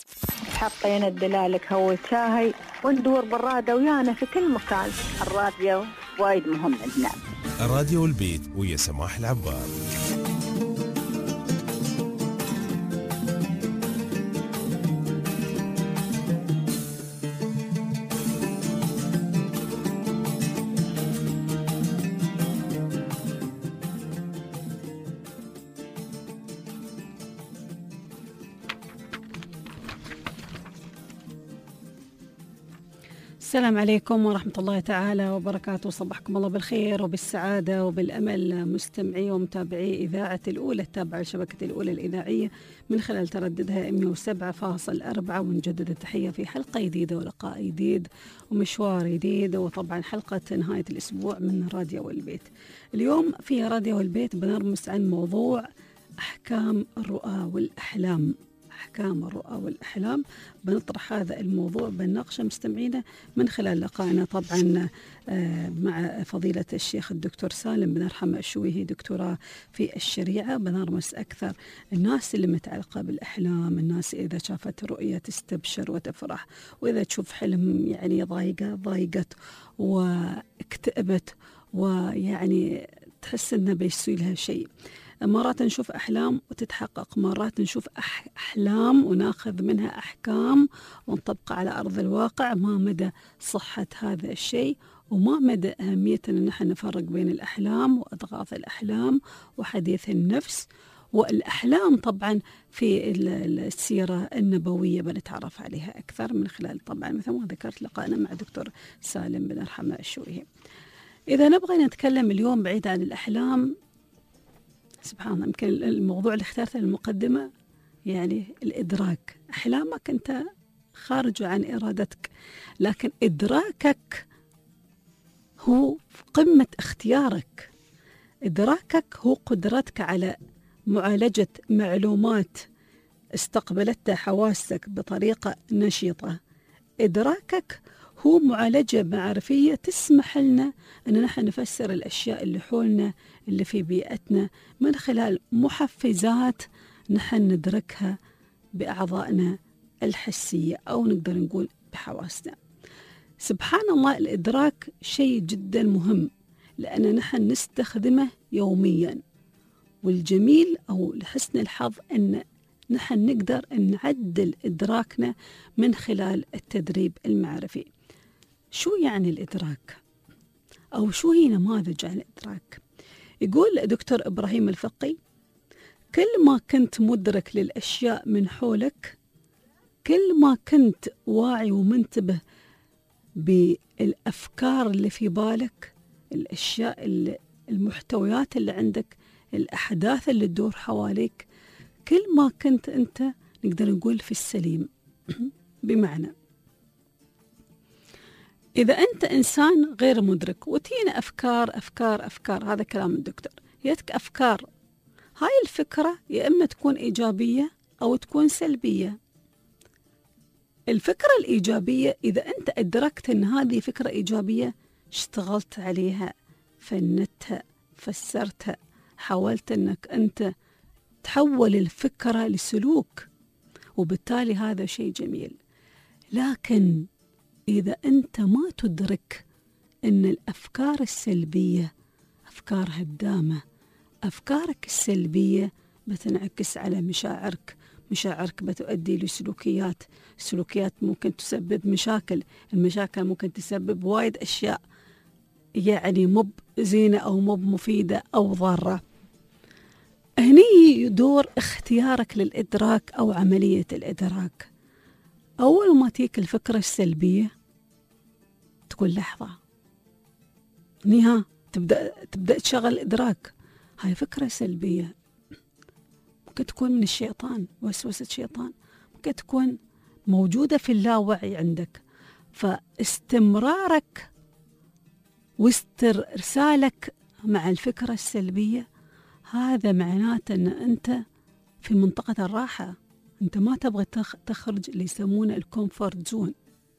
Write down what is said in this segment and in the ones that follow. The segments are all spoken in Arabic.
حطينا الدلالك هو شاهي وندور بالرادة ويانا في كل مكان. الراديو وايد مهم عندنا. راديو البيت ويا سماح العبار. السلام عليكم ورحمة الله تعالى وبركاته. صبحكم الله بالخير وبالسعادة وبالأمل مستمعي ومتابعي إذاعة الأولى التابعة لشبكة الأولى الإذاعية من خلال ترددها 107.4. ونجدد التحية في حلقة جديدة ولقاء جديد ومشوار جديد، وطبعا حلقة نهاية الأسبوع من راديو البيت. اليوم في راديو البيت بنرمس عن موضوع أحكام الرؤى والأحلام. أحكام الرؤى والأحلام بنطرح هذا الموضوع بنناقشه مستمعينا من خلال لقائنا طبعا مع فضيلة الشيخ الدكتور سالم بن أرحم الشويهي، دكتوراه في الشريعة. بنرمس أكثر الناس اللي متعلقة بالأحلام، الناس إذا شافت رؤية تستبشر وتفرح، وإذا تشوف حلم يعني ضايقت واكتئبت ويعني تحس إنه بيسوي لها شيء. مرات نشوف أحلام وتتحقق، مرات نشوف أحلام وناخذ منها أحكام ونطبقها على أرض الواقع. ما مدى صحة هذا الشيء وما مدى أهمية أن نحن نفرق بين الأحلام وأضغاث الأحلام وحديث النفس والأحلام. طبعا في السيرة النبوية بنتعرف عليها أكثر من خلال طبعا مثل ما ذكرت لقائنا مع دكتور سالم بن أرحم الشويهي. إذا نبغى نتكلم اليوم بعيد عن الأحلام، سبحان الله، يمكن الموضوع اللي اخترته المقدمة يعني الإدراك. أحلامك أنت خارج عن إرادتك، لكن إدراكك هو قمة اختيارك. إدراكك هو قدرتك على معالجة معلومات استقبلتها حواسك بطريقة نشطة. إدراكك هو معالجة معرفية تسمح لنا أن نحن نفسر الأشياء اللي حولنا اللي في بيئتنا من خلال محفزات نحن ندركها بأعضائنا الحسية أو نقدر نقول بحواسنا. سبحان الله، الإدراك شيء جدا مهم لأن نحن نستخدمه يوميا، والجميل أو لحسن الحظ أن نحن نقدر نعدل إدراكنا من خلال التدريب المعرفي. شو يعني الإدراك؟ أو شو هي نماذج عن الإدراك؟ يقول دكتور إبراهيم الفقي: كل ما كنت مدرك للأشياء من حولك، كل ما كنت واعي ومنتبه بالأفكار اللي في بالك، الأشياء المحتويات اللي عندك، الأحداث اللي تدور حواليك، كل ما كنت أنت نقدر نقول في السليم. بمعنى إذا أنت إنسان غير مدرك وتينا أفكار، هذا كلام الدكتور، يتك أفكار، هاي الفكرة يا إما تكون إيجابية أو تكون سلبية. الفكرة الإيجابية إذا أنت أدركت أن هذه فكرة إيجابية، اشتغلت عليها، فندتها، فسرتها، حاولت أنك أنت تحول الفكرة لسلوك، وبالتالي هذا شيء جميل. لكن إذا أنت ما تدرك أن الأفكار السلبية أفكار هدامة، أفكارك السلبية بتنعكس على مشاعرك بتؤدي لسلوكيات، السلوكيات ممكن تسبب مشاكل، المشاكل ممكن تسبب وايد أشياء يعني مب زينة أو مب مفيدة أو ضارة. هني دور اختيارك للإدراك أو عملية الإدراك. أول ما تيك الفكرة السلبية تقول لحظة، تبدأ تشغل إدراك، هاي فكرة سلبية، ممكن تكون من الشيطان، وسوسة شيطان، ممكن تكون موجودة في اللاوعي عندك. فاستمرارك واسترسالك مع الفكرة السلبية هذا معناته أن أنت في منطقة الراحة، أنت ما تبغى تخرج اللي يسمونه الكومفورت زون.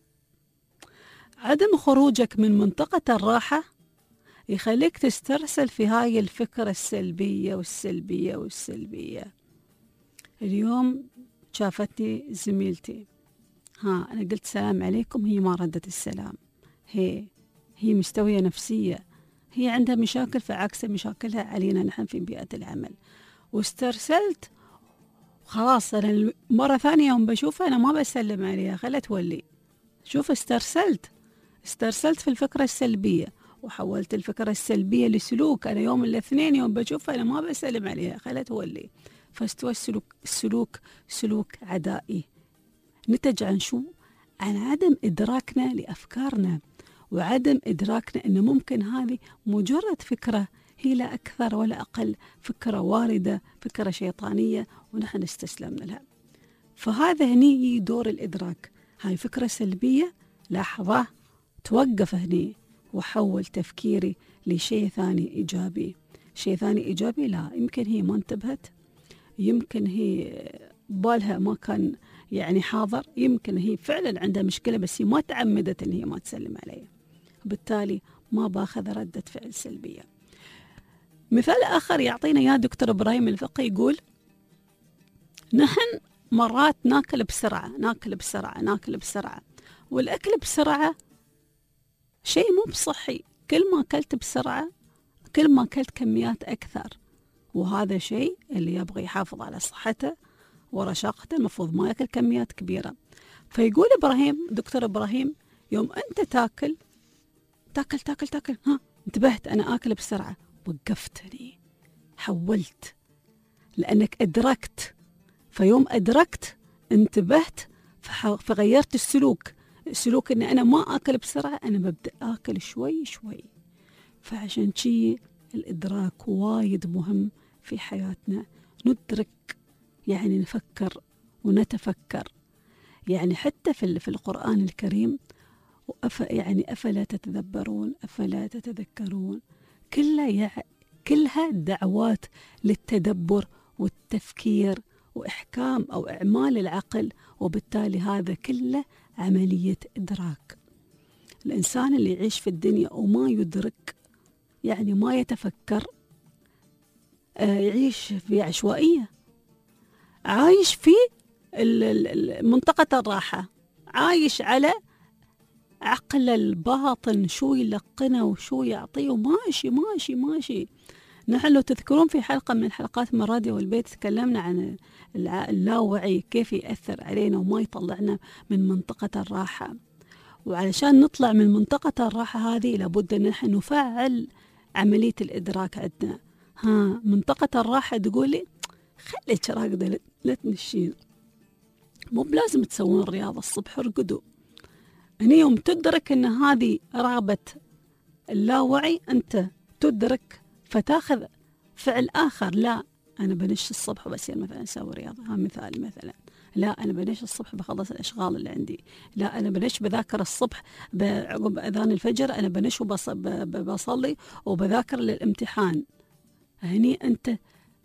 عدم خروجك من منطقة الراحة يخليك تسترسل في هاي الفكرة السلبية والسلبية والسلبية. اليوم شافتني زميلتي، أنا قلت سلام عليكم، هي ما ردت السلام، هي مستوية نفسية، هي عندها مشاكل فعكس مشاكلها علينا نحن في بيئة العمل. واسترسلت خلاص، أنا مرة ثانية يوم بشوفها أنا ما بسلم عليها، خلت تولي. شوف، استرسلت في الفكرة السلبية وحولت الفكرة السلبية لسلوك. أنا يوم الاثنين يوم بشوفها أنا ما بسلم عليها، خلت تولي. فاستوى السلوك سلوك عدائي، نتج عن شو؟ عن عدم إدراكنا لأفكارنا، وعدم إدراكنا أن ممكن هذه مجرد فكرة، هي لا أكثر ولا أقل، فكرة واردة، فكرة شيطانية، ونحن استسلمنا لها. فهذا هني دور الإدراك. هاي فكرة سلبية، لحظة توقف هني وحول تفكيري لشيء ثاني إيجابي. شيء ثاني إيجابي، لا يمكن هي ما انتبهت، يمكن هي بالها ما كان يعني حاضر، يمكن هي فعلا عندها مشكلة بس هي ما تعمدت ان هي ما تسلم علي، وبالتالي ما باخذ ردة فعل سلبية. مثال آخر يعطينا يا دكتور إبراهيم الفقي، يقول نحن مرات ناكل بسرعة، والأكل بسرعة شيء مو بصحي. كل ما أكلت بسرعة كل ما أكلت كميات أكثر، وهذا شيء اللي يبغى يحافظ على صحته ورشاقته المفروض ما يأكل كميات كبيرة. فيقول دكتور إبراهيم، يوم أنت تاكل انتبهت أنا آكل بسرعة، وقفتني، حولت، لأنك أدركت. فيوم أدركت انتبهت فغيرت السلوك أن أنا ما آكل بسرعة، أنا ببدأ آكل شوي شوي. فعشان شيء الإدراك وايد مهم في حياتنا، ندرك يعني نفكر ونتفكر. يعني حتى في القرآن الكريم يعني أفلا تتدبرون أفلا تتذكرون، كلها دعوات للتدبر والتفكير وإحكام أو إعمال العقل، وبالتالي هذا كله عملية إدراك. الإنسان اللي يعيش في الدنيا وما يدرك، يعني ما يتفكر، يعيش في عشوائية، عايش في منطقة الراحة، عايش على عقل الباطن، شو يلقنه وشو يعطيه، وماشي ماشي ماشي. نحن لو تذكرون في حلقة من حلقات من راديو البيت تكلمنا عن اللاوعي كيف يأثر علينا وما يطلعنا من منطقة الراحة. وعلشان نطلع من منطقة الراحة هذه لابد أن نحن نفعل عملية الإدراك عندنا. منطقة الراحة تقولي خليك راقدة لا تنشين، مو بلازم تسوون رياضة الصبح، ارقدوا. هني يوم تدرك أن هذه رغبة اللاوعي أنت تدرك فتاخذ فعل آخر. لا أنا بنش الصبح بس مثلا أسوي رياضة، مثال مثلا، لا أنا بنش الصبح بخلص الأشغال اللي عندي، لا أنا بنش بذاكر الصبح عقب أذان الفجر، أنا بنش وبصلي وبذاكر للامتحان. هني أنت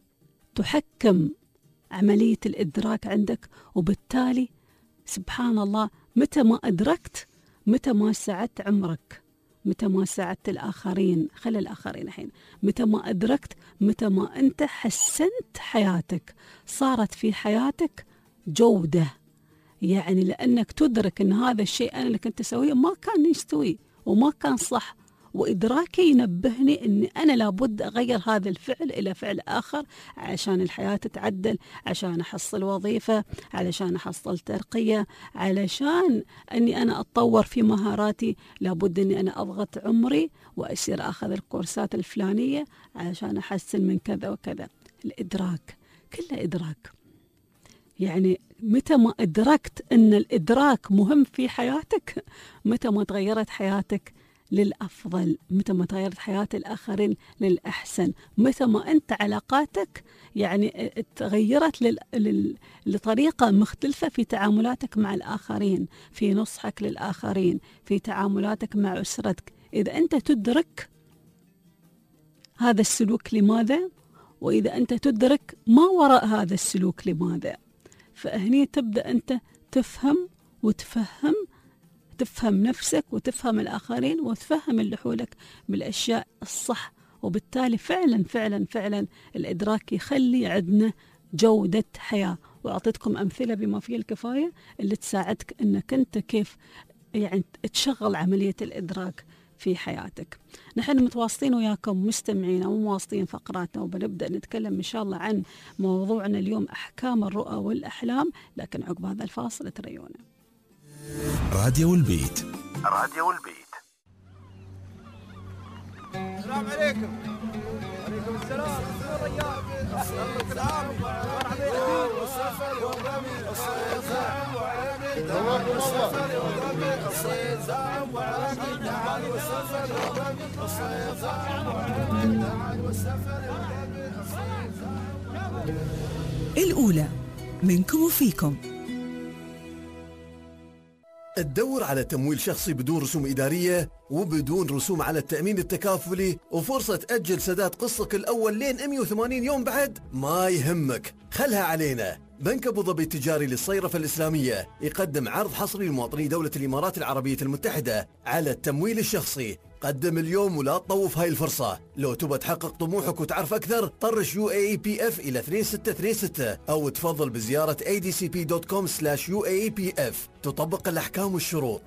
تحكم عملية الإدراك عندك، وبالتالي سبحان الله متى ما أدركت، متى ما ساعدت عمرك، متى ما ساعدت الآخرين، خلي الآخرين الحين، متى ما أدركت، متى ما أنت حسنت حياتك، صارت في حياتك جودة. يعني لأنك تدرك أن هذا الشيء أنا اللي كنت أسويه ما كان يستوي وما كان صح، وإدراكي ينبهني أن أنا لابد أغير هذا الفعل إلى فعل آخر عشان الحياة تتعدل، عشان أحصل وظيفة، علشان أحصل ترقية، علشان أني أنا أتطور في مهاراتي، لابد أني أنا أضغط عمري وأصير أخذ الكورسات الفلانية علشان أحسن من كذا وكذا. الإدراك كله إدراك. يعني متى ما أدركت أن الإدراك مهم في حياتك، متى ما تغيرت حياتك للأفضل، متى ما تغيرت حياة الآخرين للأحسن، متى ما أنت علاقاتك يعني تغيرت لطريقة مختلفة في تعاملاتك مع الآخرين، في نصحك للآخرين، في تعاملاتك مع أسرتك. إذا أنت تدرك هذا السلوك لماذا، وإذا أنت تدرك ما وراء هذا السلوك لماذا، فهني تبدأ أنت تفهم وتفهم، تفهم نفسك وتفهم الآخرين وتفهم اللي حولك بالأشياء الصح. وبالتالي فعلا فعلا فعلا الإدراك يخلي عندنا جودة حياة وأعطيتكم أمثلة بما فيه الكفاية اللي تساعدك أنك أنت كيف يعني تشغل عملية الإدراك في حياتك. نحن متواصلين وياكم مستمعين ومواصلين فقراتنا، وبنبدأ نتكلم إن شاء الله عن موضوعنا اليوم أحكام الرؤى والأحلام، لكن عقب هذا الفاصل تريونا. راديو البيت. راديو البيت. السلام عليكم. وعليكم السلام. الأولى منكم وفيكم. تدور على تمويل شخصي بدون رسوم إدارية وبدون رسوم على التأمين التكافلي وفرصة تأجل سداد قسطك الأول لين 180 يوم بعد؟ ما يهمك، خلها علينا. بنك أبو ظبي التجاري للصيرفة الإسلامية يقدم عرض حصري لمواطني دولة الإمارات العربية المتحدة على التمويل الشخصي. قدم اليوم ولا تطوف هاي الفرصة. لو تبى تحقق طموحك وتعرف أكثر طرش UAEPF إلى 2636 أو تفضل بزيارة adcp.com/UAEPF. تطبق الأحكام والشروط.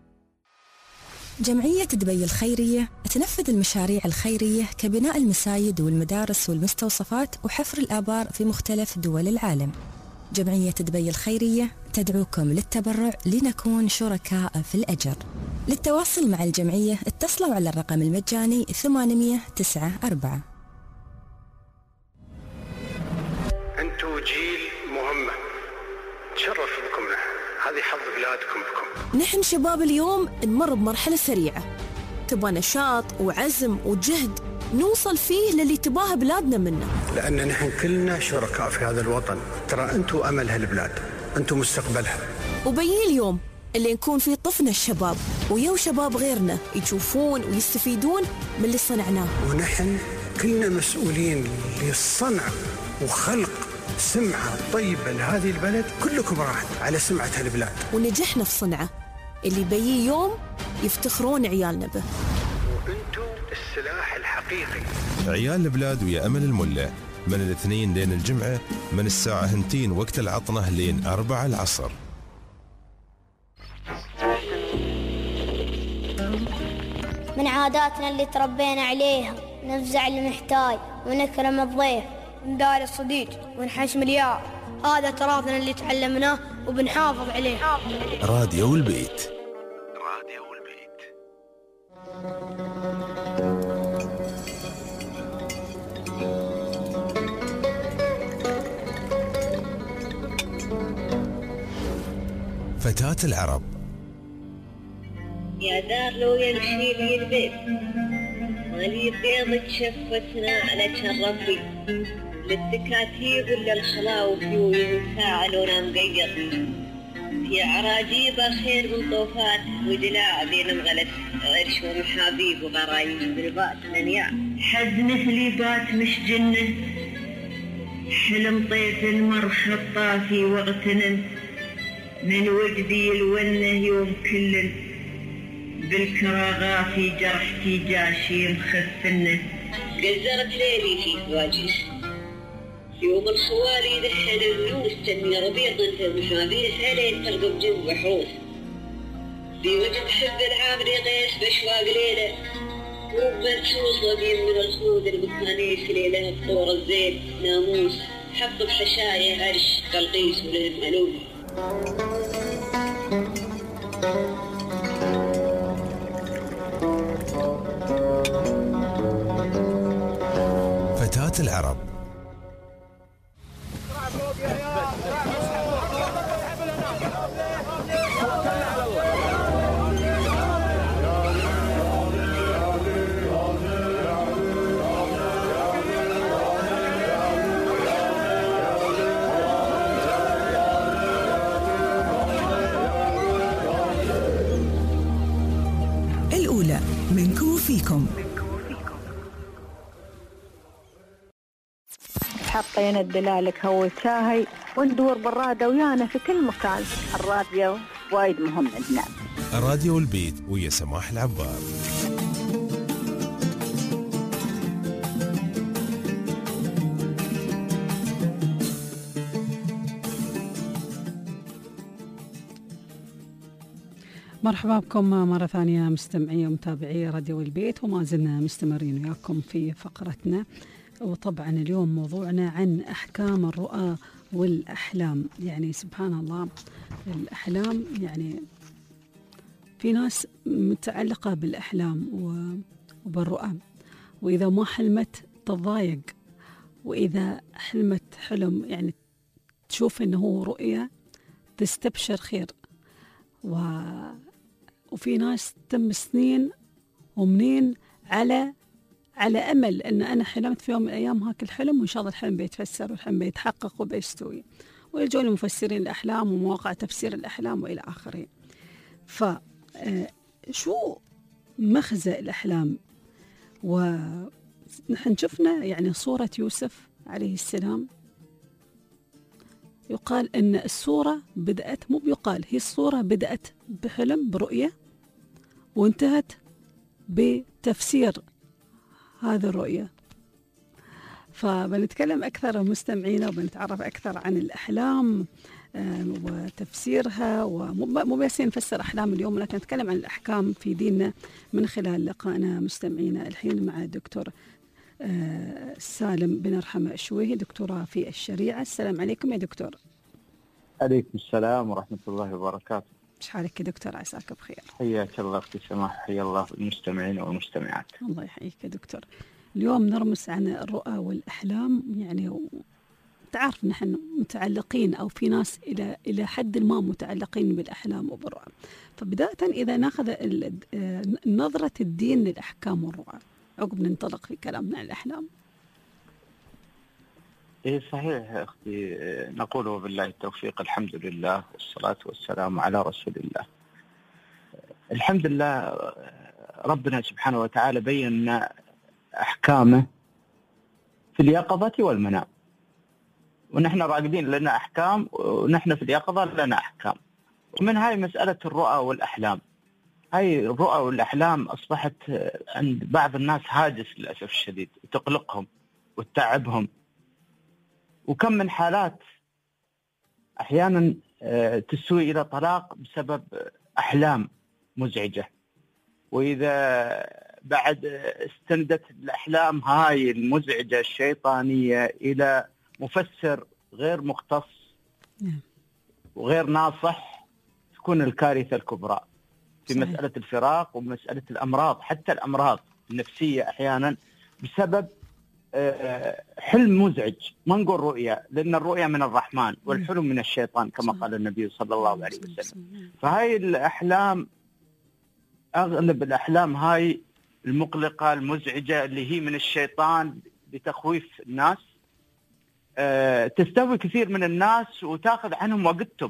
جمعية دبي الخيرية تنفذ المشاريع الخيرية كبناء المساجد والمدارس والمستوصفات وحفر الآبار في مختلف دول العالم. جمعية دبي الخيرية تدعوكم للتبرع لنكون شركاء في الأجر. للتواصل مع الجمعية اتصلوا على الرقم المجاني 894. أنتوا جيل مهمة، تشرف بكم. هذه حظ بلادكم بكم. نحن شباب اليوم نمر بمرحلة سريعة، تبغى نشاط وعزم وجهد نوصل فيه للي تباه بلادنا منه، لأن نحن كلنا شركاء في هذا الوطن. ترى أنتوا أمل هالبلاد، أنتوا مستقبلها. وبيجي اليوم اللي نكون فيه طفنا الشباب ويو شباب غيرنا يشوفون ويستفيدون من اللي صنعناه، ونحن كلنا مسؤولين للصنع وخلق سمعة طيبة لهذه البلد. كلكم راح على سمعة هالبلاد، ونجحنا في صنعه اللي بيجي يوم يفتخرون عيالنا به. وأنتوا السلاح الحقيقي. عيال البلاد ويا أمل الملة من الاثنين لين الجمعة، من الساعة 2 وقت العطنة لين 4 العصر. من عاداتنا اللي تربينا عليها نفزع المحتاج ونكرم الضيف، ندار الصديق ونحشم الياء. هذا تراثنا اللي تعلمناه وبنحافظ عليه. راديو البيت. راديو البيت. فتاة العرب. يا دار لو يمشي لي البيت مالي بيضك شفتنا على ربي، للتكاتيب ولا الخلاوف وينفعلونا مقير في عراجيب خير من طوفات ودلاع بين مغلت عرش ومحابيب وغرايب بالبات منيع. حد مثلي بات مش جنة، حلم طيف المرخى الطافي واغتنم من وجدي الونه يوم كل بالكراغافي جرحتي جاشي مخفنه. قزرت ليلي في فواجس يوم الخوالي دحل النور تنمي ربيض في المحابيس عليه ترقب جو حروس في وجد حب العامري غيث بشواق ليلة ومنشوص وبين من الخود المكانيس ليلة الطور الزين ناموس حق بحشاية عرش تلقيس وللمعلوم. فتاة العرب. الأولى منكم وفيكم. حطينا الدلالك هو شاهي وندور بالرادة ويانا في كل مكان. الراديو وايد مهم عندنا. راديو البيت ويا سماح العبار. مرحبا بكم مرة ثانية مستمعي ومتابعي راديو البيت، وما زلنا مستمرين وياكم في فقرتنا. وطبعا اليوم موضوعنا عن أحكام الرؤى والأحلام. يعني سبحان الله، الأحلام يعني في ناس متعلقة بالأحلام وبالرؤى، وإذا ما حلمت تضايق، وإذا حلمت حلم يعني تشوف إنه رؤية تستبشر خير. وفي ناس تم سنين ومنين على أمل أن أنا حلمت في يوم من الأيام هاك الحلم، وإن شاء الله الحلم بيتفسر والحلم بيتحقق وبيستوي، ويجوا لمفسرين الأحلام ومواقع تفسير الأحلام وإلى آخره. شو مخزى الأحلام؟ ونحن شفنا يعني صورة يوسف عليه السلام، يقال أن الصورة بدأت، مو بيقال، هي الصورة بدأت بحلم برؤية وانتهت بتفسير هذه الرؤية. فبنتكلم أكثر مستمعينا وبنتعرف أكثر عن الأحلام وتفسيرها، ومو بس نفسر أحلام اليوم، لكن نتكلم عن الأحكام في ديننا من خلال لقائنا مستمعينا الحين مع الدكتور سالم بن رحمة الشويهي، دكتوراه في الشريعة. السلام عليكم يا دكتور. عليكم السلام ورحمة الله وبركاته. ايش حالك يا دكتور؟ عساك بخير. حياك الله أختي سماح، حيا الله المستمعين والمستمعات. الله يحييك يا دكتور. اليوم نرمس عن الرؤى والأحلام، يعني تعرف نحن متعلقين أو في ناس إلى حد ما متعلقين بالأحلام وبالرؤى. فبداية إذا ناخذ نظرة الدين للأحكام والرؤى عقب ننطلق في كلامنا عن الأحلام. إيه صحيح أختي، نقول بالله التوفيق، الحمد لله والصلاة والسلام على رسول الله. الحمد لله ربنا سبحانه وتعالى بين أحكامه في اليقظة والمنام، ونحن راقدين لنا أحكام، ونحن في اليقظة لنا أحكام. ومن هاي مسألة الرؤى والأحلام. هاي الرؤى والأحلام أصبحت عند بعض الناس هاجس للأسف الشديد، تقلقهم وتتعبهم. وكم من حالات أحيانا تسوي إلى طلاق بسبب أحلام مزعجة. وإذا بعد استندت الأحلام هاي المزعجة الشيطانية إلى مفسر غير مختص وغير ناصح، تكون الكارثة الكبرى في صحيح. مسألة الفراق ومسألة الأمراض، حتى الأمراض النفسية أحيانا بسبب حلم مزعج. ما نقول رؤيا، لأن الرؤيا من الرحمن والحلم من الشيطان كما قال النبي صلى الله عليه وسلم. فهاي الأحلام، أغلب الأحلام هاي المقلقة المزعجة اللي هي من الشيطان لتخويف الناس، تستهوي كثير من الناس وتأخذ عنهم وقتهم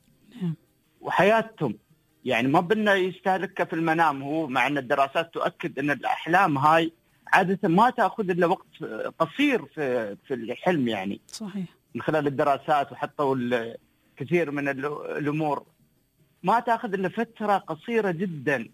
وحياتهم. يعني ما بدنا يستهلكها في المنام هو، مع أن الدراسات تؤكد أن الأحلام هاي عادة ما تأخذ إلا وقت قصير في الحلم. يعني صحيح، من خلال الدراسات وحطوا كثير من الأمور ما تأخذ إلا فترة قصيرة جدا،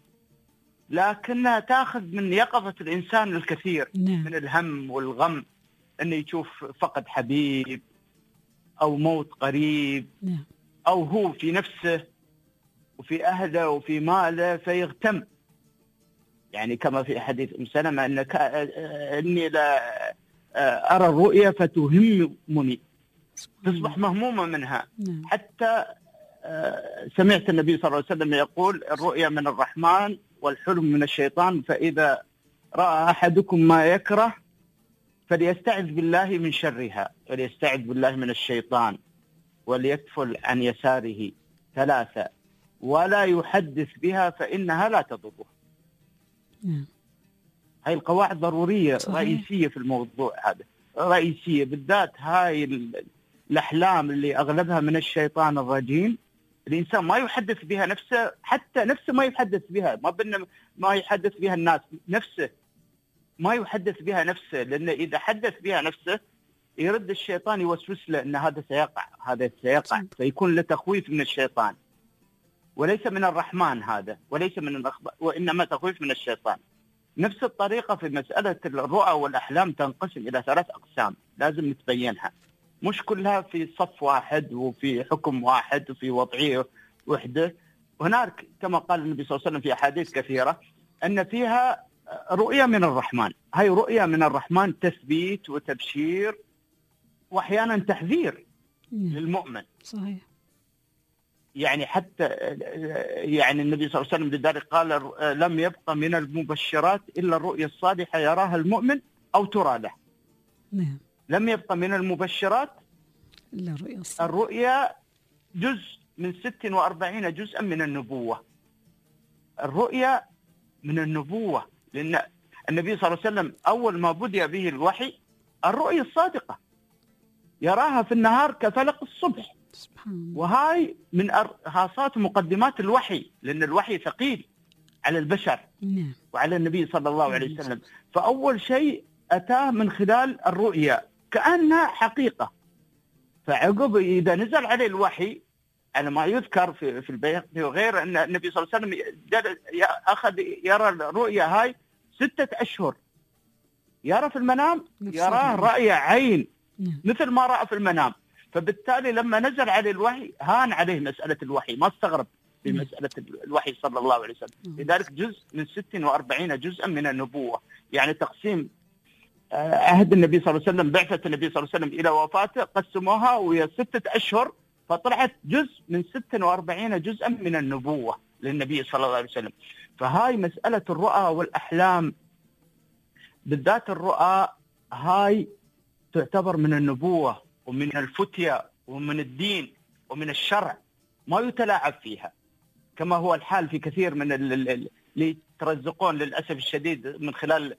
لكنها تأخذ من يقظة الإنسان الكثير من الهم والغم، أنه يشوف فقد حبيب أو موت قريب، أو هو في نفسه وفي أهله وفي ماله فيغتم. يعني كما في حديث أم سلمة إني لا أرى الرؤيا فتهمني، تصبح مهمومة منها. حتى سمعت النبي صلى الله عليه وسلم يقول الرؤيا من الرحمن والحلم من الشيطان، فإذا رأى أحدكم ما يكره فليستعذ بالله من شرها، فليستعذ بالله من الشيطان، وليكفل عن يساره 3 ولا يحدث بها فإنها لا تضره. هاي القواعد ضرورية صحيح. رئيسية في الموضوع هذا، رئيسية بالذات. هاي الأحلام اللي أغلبها من الشيطان الرجيم، الإنسان ما يحدث بها نفسه، حتى نفسه ما يحدث بها، ما يحدث بها الناس، نفسه ما يحدث بها نفسه، لأن إذا حدث بها نفسه يرد الشيطان يوسوس له أن هذا سيقع، هذا سيقع، فيكون له تخويف من الشيطان، وليس من الرحمن هذا، وليس من الأخبار، وإنما تخويف من الشيطان. نفس الطريقة في مسألة الرؤى والأحلام تنقسم إلى 3 أقسام لازم نتبينها، مش كلها في صف واحد وفي حكم واحد وفي وضعية وحدة. هناك كما قال النبي صلى الله عليه وسلم في أحاديث كثيرة أن فيها رؤية من الرحمن. هاي رؤية من الرحمن تثبيت وتبشير وأحيانا تحذير للمؤمن. صحيح. يعني حتى يعني النبي صلى الله عليه وسلم لذلك قال لم يبقى من المبشرات إلا الرؤيا الصالحة يراها المؤمن أو ترى له. نعم. لم يبقى من المبشرات إلا الرؤيا الصالحة. الرؤيا جزء من 46 جزءا من النبوة. الرؤيا من النبوة، لأن النبي صلى الله عليه وسلم أول ما بدأ به الوحي الرؤيا الصادقة يراها في النهار كفلق الصبح. وهاي من خاصات مقدمات الوحي، لأن الوحي ثقيل على البشر وعلى النبي صلى الله عليه وسلم. فأول شيء أتاه من خلال الرؤيا كأنها حقيقة. فعقب إذا نزل عليه الوحي على ما يذكر في البيهقي وغيره أن النبي صلى الله عليه وسلم أخذ يرى الرؤيا هاي 6 أشهر، يرى في المنام يراه رأي عين مثل ما رأى في المنام. فبالتالي لما نزل عليه الوحي هان عليه مسألة الوحي، ما استغرب في مسألة الوحي صلى الله عليه وسلم. لذلك جزء من 46 جزءا من النبوة، يعني تقسيم عهد النبي صلى الله عليه وسلم، بعثة النبي صلى الله عليه وسلم إلى وفاته قسموها وهي 6 أشهر، فطلعت جزء من 46 جزءا من النبوة للنبي صلى الله عليه وسلم. فهاي مسألة الرؤى والأحلام بالذات، الرؤى هاي تعتبر من النبوة ومن الفتية ومن الدين ومن الشرع، ما يتلاعب فيها كما هو الحال في كثير من اللي يترزقون للأسف الشديد من خلال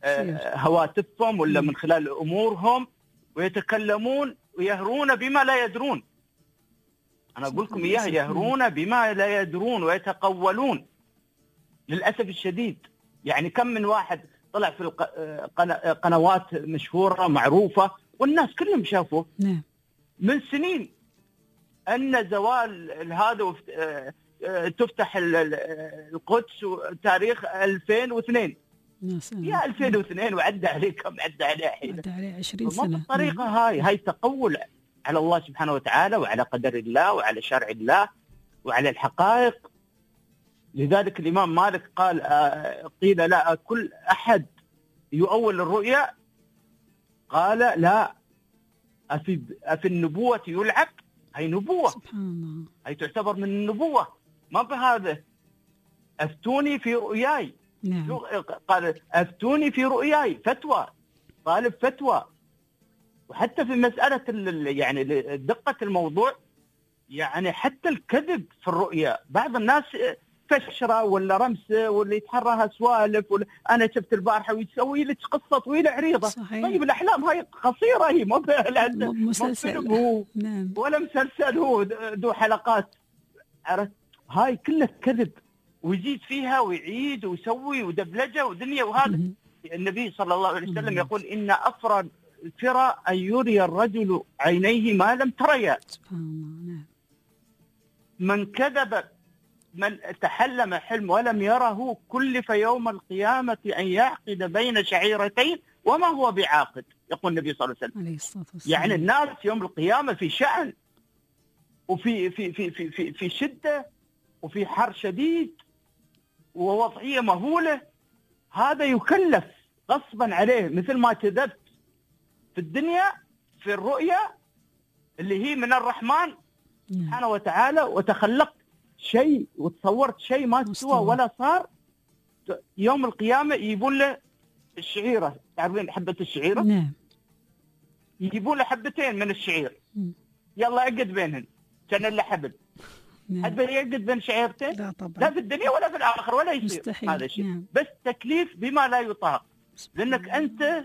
هواتفهم ولا من خلال أمورهم، ويتكلمون ويهرون بما لا يدرون. أنا أقول لكم إياها، يهرون بما لا يدرون ويتقولون للأسف الشديد. يعني كم من واحد طلع في قنوات مشهورة معروفة والناس كلهم شافوه من سنين أن زوال هذا تفتح القدس تاريخ 2002. يا 2002 وعدى عليه كم عدى عليه الحين؟ عدى عليه 20 سنة. الطريقة هاي تقول على الله سبحانه وتعالى وعلى قدر الله وعلى شرع الله وعلى الحقائق. لذلك الإمام مالك قال قيل لا كل أحد يؤول الرؤيا، قال لا أفي النبوة يلعب؟ هي نبوة، سبحان الله، هي تعتبر من النبوة، ما بهذا. أفتوني في رؤياي. قال أفتوني في رؤياي، فتوى، طالب فتوى. وحتى في مسألة يعني دقة الموضوع، يعني حتى الكذب في الرؤيا بعض الناس فشرة ولا رمسة ولا يتحرها سوالف، ولا أنا شفت البارحة ويسوي لك قصة طويلة عريضة. صحيح. طيب الأحلام هاي قصيرة، هي ما مسلسل هو ولا مسلسل هو ذو حلقات، عرفت؟ هاي كلها كذب، ويزيد فيها ويعيد ويسوي ودبلجة ودنيا. وهذا النبي صلى الله عليه وسلم يقول إن أفرد ترى أن يري الرجل عينيه ما لم تريا. سبحان الله. من كذب، من تحلم حلم ولم يره كلف يوم القيامة أن يعقد بين شعيرتين وما هو بعاقد، يقول النبي صلى الله عليه وسلم. عليه الصلاة والسلام. يعني الناس يوم القيامة في شأن وفي في في في في, في شدة وفي حر شديد ووضعية مهولة. هذا يكلف غصبا عليه، مثل ما كذبت في الدنيا في الرؤيا اللي هي من الرحمن سبحانه وتعالى، وتخلقت شيء وتصورت شيء ما سوى ولا صار. يوم القيامة يجيبون له الشعيرة، تعرفين حبة الشعيرة؟ نعم. يجيبون له حبتين من الشعير، يلا اقد بينهن، كان له حبل. حد يقد بين شعيرتين؟ لا طبعا، لا في الدنيا ولا في الآخرة ولا يصير. مستحيل. هذا شيء. نعم. بس تكليف بما لا يطاق، لأنك أنت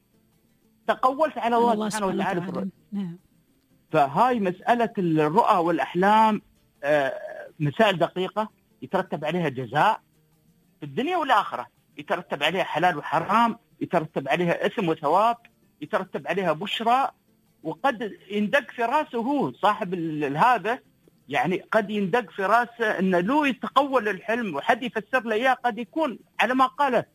تقولت على الله سبحانه وتعالى في الرؤيا. نعم. فهاي مسألة الرؤى والأحلام مسائل دقيقة يترتب عليها جزاء في الدنيا والآخرة، يترتب عليها حلال وحرام، يترتب عليها إثم وثواب، يترتب عليها بشرى، وقد يندق في راسه هو صاحب هذا، يعني قد يندق في راسه أنه له يتقول الحلم وحد يفسر له إياه، قد يكون على ما قاله.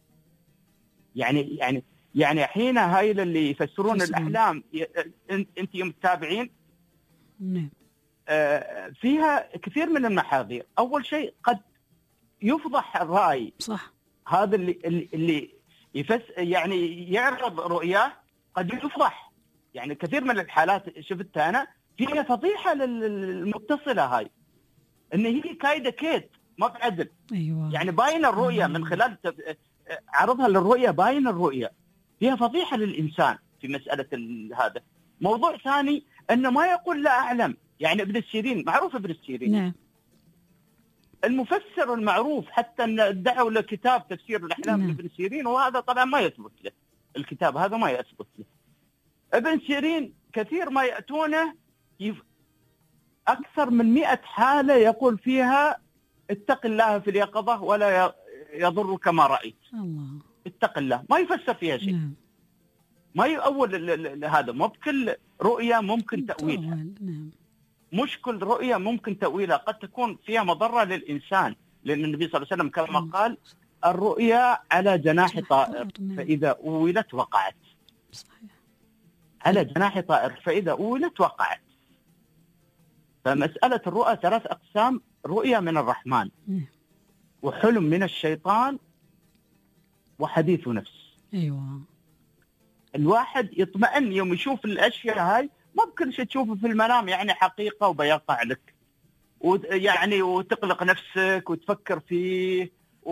يعني حين هاي اللي يفسرون الأحلام، أنت يوم التابعين فيها كثير من المحاذير. أول شيء قد يفضح الرأي، صح، هذا اللي يعني يعرض رؤياه قد يفضح. يعني كثير من الحالات شفتها أنا فيها فضيحة للمتصلة هاي، إن هي كايدة كيد ما بعدل. أيوة. يعني باين الرؤية من خلال عرضها للرؤية، باين الرؤية فيها فضيحة للإنسان في مسألة هذا. موضوع ثاني أنه ما يقول لا أعلم. يعني ابن السيرين معروف، ابن السيرين نعم، المفسر المعروف، حتى أن ادعوا له كتاب تفسير الأحلام لابن سيرين، وهذا طبعا ما يثبت له، الكتاب هذا ما يثبت له. ابن سيرين كثير ما يأتونه أكثر من 100 حالة يقول فيها اتق الله في اليقظة ولا يضرك ما رأيت. الله. اتق الله، ما يفسر فيها شيء. نعم. ما يؤول هذا. مو بكل رؤية ممكن تأويلها. نعم. مش كل رؤية ممكن تأويلها، قد تكون فيها مضرة للإنسان، لأن النبي صلى الله عليه وسلم كما قال الرؤيا على جناح طائر فإذا أولت وقعت. صحيح. على جناح طائر فإذا أولت وقعت. فمسألة الرؤى 3 أقسام: رؤيا من الرحمن، وحلم من الشيطان، وحديث نفس. أيوة. الواحد يطمئن يوم يشوف الأشياء هاي، ما بكل شيء تشوفه في المنام يعني حقيقة وبيقع لك، ويعني وتقلق نفسك وتفكر فيه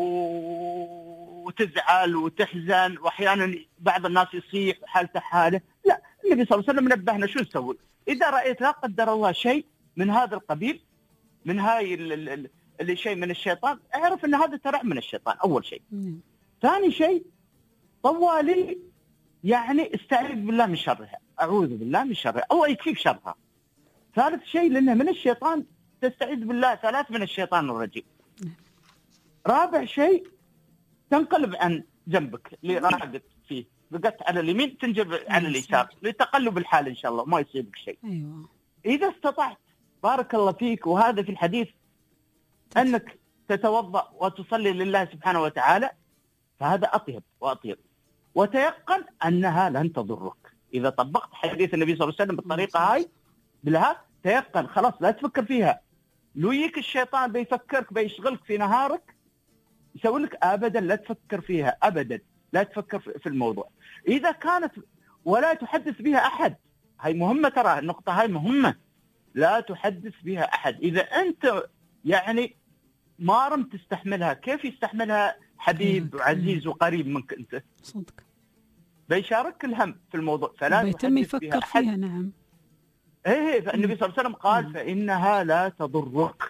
وتزعل وتحزن، وأحيانا بعض الناس يصيح حالته حاله. لا، النبي صلى الله عليه وسلم نبهنا شو نسوي إذا رأيت لا قدر الله شيء من هذا القبيل، من هاي اللي شيء من الشيطان، اعرف ان هذا ترى من الشيطان. اول شيء. ثاني شيء طوالي يعني استعيذ بالله من شرها، اعوذ بالله من شرها، الله يكفيك شرها. ثالث شيء لانه من الشيطان تستعيذ بالله 3 من الشيطان الرجيم. رابع شيء تنقلب عن جنبك اللي راقد فيه، بقت على اليمين تنجب على اليسار لتقلب الحال ان شاء الله ما يصيبك شيء. ايوه. اذا استطعت بارك الله فيك، وهذا في الحديث، أنك تتوضأ وتصلي لله سبحانه وتعالى، فهذا أطيب وأطيب. وتيقن أنها لن تضرك. إذا طبقت حديث النبي صلى الله عليه وسلم بالطريقة هاي بالها، تيقن خلاص لا تفكر فيها. لو يك الشيطان بيفكرك بيشغلك في نهارك، يسوي لك أبدا لا تفكر فيها، أبدا لا تفكر في الموضوع. إذا كانت ولا تحدث بها أحد، هاي مهمة، ترى النقطة هاي مهمة، لا تحدث بها أحد. إذا أنت يعني ما رمت تستحملها، كيف يستحملها حبيب وعزيز وقريب منك أنت؟ صدق. بيشارك الهم في الموضوع، فلا بيتم يفكر فيها. نعم. إيه، فالنبي صلى الله عليه وسلم قال فإنها لا تضرك.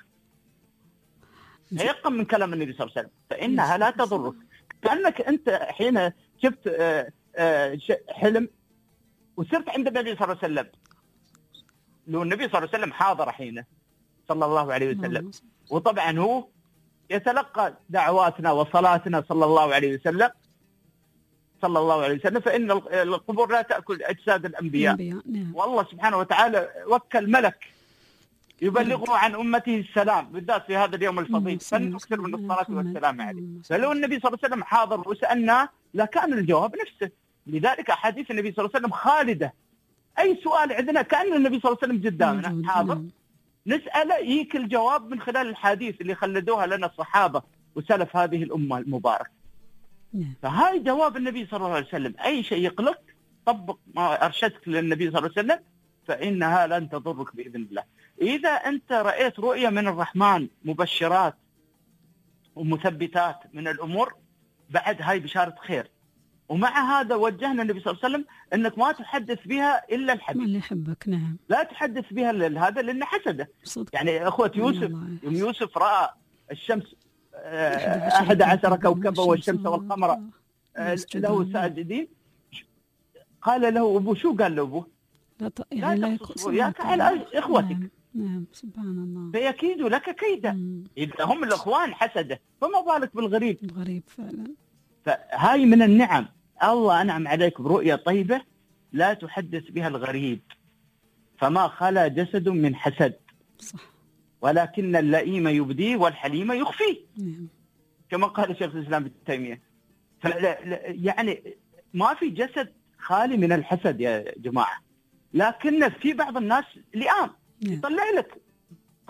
تيقن من كلام النبي صلى الله عليه وسلم، فإنها لا تضرك. كأنك أنت حين شفت حلم وصرت عند النبي صلى الله عليه وسلم، لو النبي صلى الله عليه وسلم حاضر حينه صلى الله عليه وسلم، وطبعا هو يتلقى دعواتنا وصلاتنا صلى الله عليه وسلم، صلى الله عليه وسلم، فإن القبور لا تأكل أجساد الأنبياء. نعم. والله سبحانه وتعالى وكل ملك يبلغه عن أمته السلام، بالذات في هذا اليوم الفضيل، فلنكثر من الصلاة والسلام عليه. فلو النبي صلى الله عليه وسلم حاضر وسألناه لكان الجواب نفسه. لذلك أحاديث النبي صلى الله عليه وسلم خالدة. أي سؤال عندنا كأن النبي صلى الله عليه وسلم قدامنا حاضر، نسأله يجيك الجواب من خلال الحديث اللي خلدوها لنا الصحابة وسلف هذه الأمة المباركة. فهاي جواب النبي صلى الله عليه وسلم. أي شيء يقلق طبق ما أرشدك للنبي صلى الله عليه وسلم، فإنها لن تضرك بإذن الله. إذا أنت رأيت رؤية من الرحمن مبشرات ومثبتات من الأمور، بعد هاي بشارة خير. ومع هذا وجهنا النبي صلى الله عليه وسلم أنك ما تحدث بها إلا الحبيب اللي يحبك. نعم. لا تحدث بها هذا لأن حسده. صدق. يعني أخوة يوسف، يوم يوسف رأى الشمس 11 كوكبا والشمس والقمر له ساجدين، قال له أبوه، شو قال له أبوه؟ لا تقصصوا إياك على إخوتك. نعم. سبحان الله. فيكيدوا لك كيدا. إذا هم الأخوان حسده، فما بالك بالغريب. الغريب فعلا. فهاي من النعم، الله أنعم عليك برؤية طيبة لا تحدث بها الغريب، فما خلا جسد من حسد. صح. ولكن اللئيم يبديه والحليم يخفيه. كما قال شيخ الإسلام ابن تيمية. يعني ما في جسد خالي من الحسد يا جماعة، لكن في بعض الناس لئام يطلع لك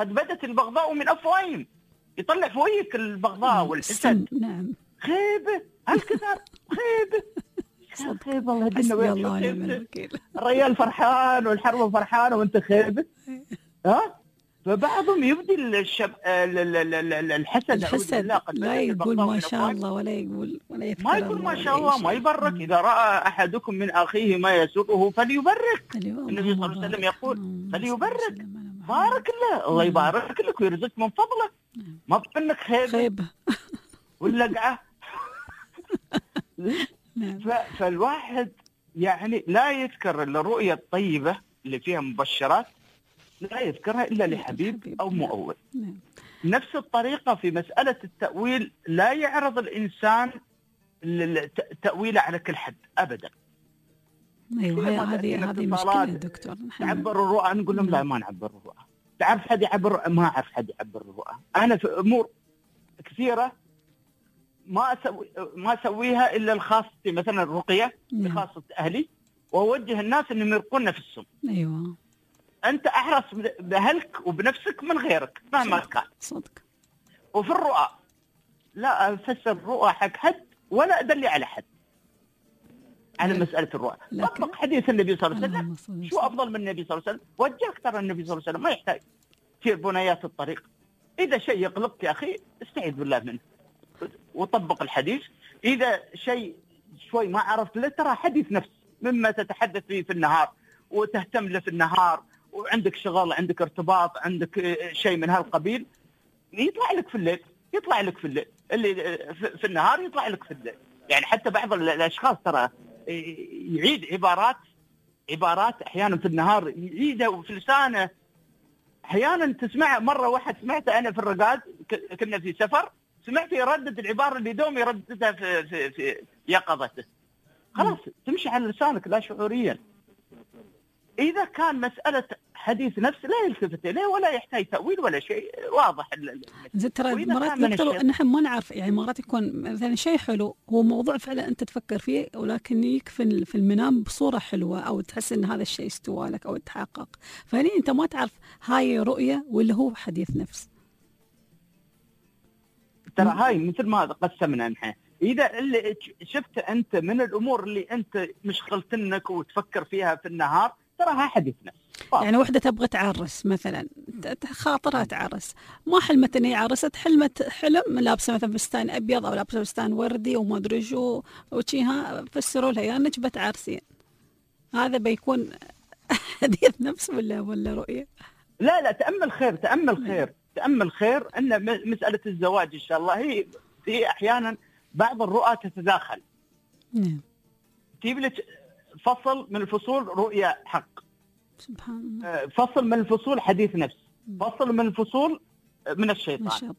قد بدت البغضاء من أفواههم، يطلع فويك البغضاء والحسد. نعم. خيبة هالكثر خيبة. خيبة الله يهدينا ويهديك. الرجال فرحان والحرب فرحانة وأنت خيبة. فبعضهم يبدي الحسد لا يقول ما شاء الله ولا يقول ولا يذكر، ما يقول ما شاء الله، ما يبرك. إذا رأى أحدكم من أخيه ما يسره فليبرك. النبي صلى الله عليه وسلم يقول فليبرك. بارك الله يبارك لك ويرزقك من فضلك، ما بأنك خيبة واللقعة. فالواحد يعني لا يذكر الرؤية الطيبة اللي فيها مبشرات، لا يذكرها إلا لحبيب أو مؤول. نفس الطريقة في مسألة التأويل، لا يعرض الإنسان التأويل على كل حد أبدا. أيوة هذه مشكلة دكتور. تعبر الرؤى، نقول لهم لا ما نعبر الرؤى. تعرف حد يعبر؟ ما أعرف حد يعبر الرؤى. أنا في أمور كثيرة ما أسويها إلا الخاصة، مثلا الرقية بخاصة أهلي، وأوجه الناس أنهم يرقون نفسهم. أيوة. أنت أحرص بأهلك وبنفسك من غيرك مهما كان. صدق. وفي الرؤى لا أفسر الرؤى حق حد ولا أدلي على حد على مسألة الرؤى. طبق حديث النبي صلى الله عليه وسلم. شو أفضل من النبي صلى الله عليه وسلم؟ وجهك ترى النبي صلى الله عليه وسلم، ما يحتاج تصير بنيات الطريق. إذا شيء يقلقك يا أخي استعيذ بالله منه وطبق الحديث. إذا شيء شوي ما عرفت له، ترى حديث نفس مما تتحدث فيه في النهار وتهتم له في النهار، وعندك شغل، عندك ارتباط، عندك شيء من هالقبيل، يطلع لك في الليل، يطلع لك في الليل اللي في النهار يطلع لك في الليل. يعني حتى بعض الأشخاص ترى يعيد عبارات أحيانا في النهار يعيدها وفي لسانه، أحيانا تسمعها. مرة واحد سمعته أنا في الرقاد، كنا في سفر، سمعته يردد العبارة اللي دوم يرددها في يقظته. خلاص تمشي على لسانك لا شعوريا. إذا كان مسألة حديث نفس لا يلتفت إليه ولا يحتاج تأويل ولا شيء، واضح. ترى مرات نحن ما نعرف، يعني مرات يكون مثلا شيء حلو، هو موضوع فعلا أنت تفكر فيه، ولكن يكفي في المنام بصورة حلوة، أو تحس إن هذا الشيء استوى لك أو تحقق، فهني أنت ما تعرف هاي رؤية ولا هو حديث نفس. ترى هاي مثل ما قسمنا نحن، إذا اللي شفت أنت من الأمور اللي أنت مشغلتنك وتفكر فيها في النهار، تراها حديث نفس. يعني وحدة تبغى تعرس مثلا، خاطرها تعرس، ما حلمت إن هي عرست، حلمت حلم لابسة مثلا فستان أبيض أو لابسة فستان وردي وما أدري شو وشيها، فسروا لها يا نجبة عرسين. هذا بيكون حديث نفس ولا رؤية؟ لا تأمل خير، تأمل خير أن مسألة الزواج إن شاء الله هي أحيانا بعض الرؤى تتداخل. تجيب لك فصل من الفصول رؤيا حق، سبحان الله. فصل من الفصول حديث نفس، فصل من الفصول من الشيطان.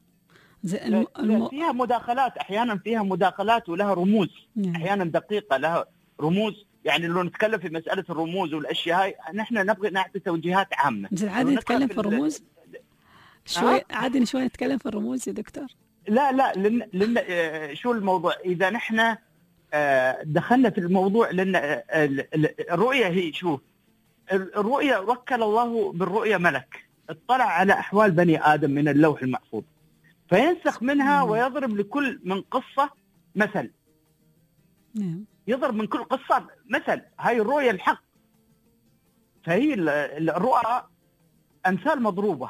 فيها مداخلات، أحيانا فيها مداخلات ولها رموز. أحيانا دقيقة لها رموز. يعني لو نتكلم في مسألة الرموز والأشياء هاي، نحن نبغي نعطي توجيهات عامة. عادي نتكلم في الرموز شوي، عادي شوي نتكلم في الرموز يا دكتور. لا لأن شو الموضوع؟ إذا نحن دخلنا في الموضوع، لأن الرؤية هي شو؟ الرؤية وكل الله بالرؤية ملك اطلع على أحوال بني آدم من اللوح المحفوظ، فينسخ منها ويضرب لكل من قصة مثل. يضرب من كل قصة مثل. هاي الرؤية الحق. فهي الرؤى أمثال مضروبة،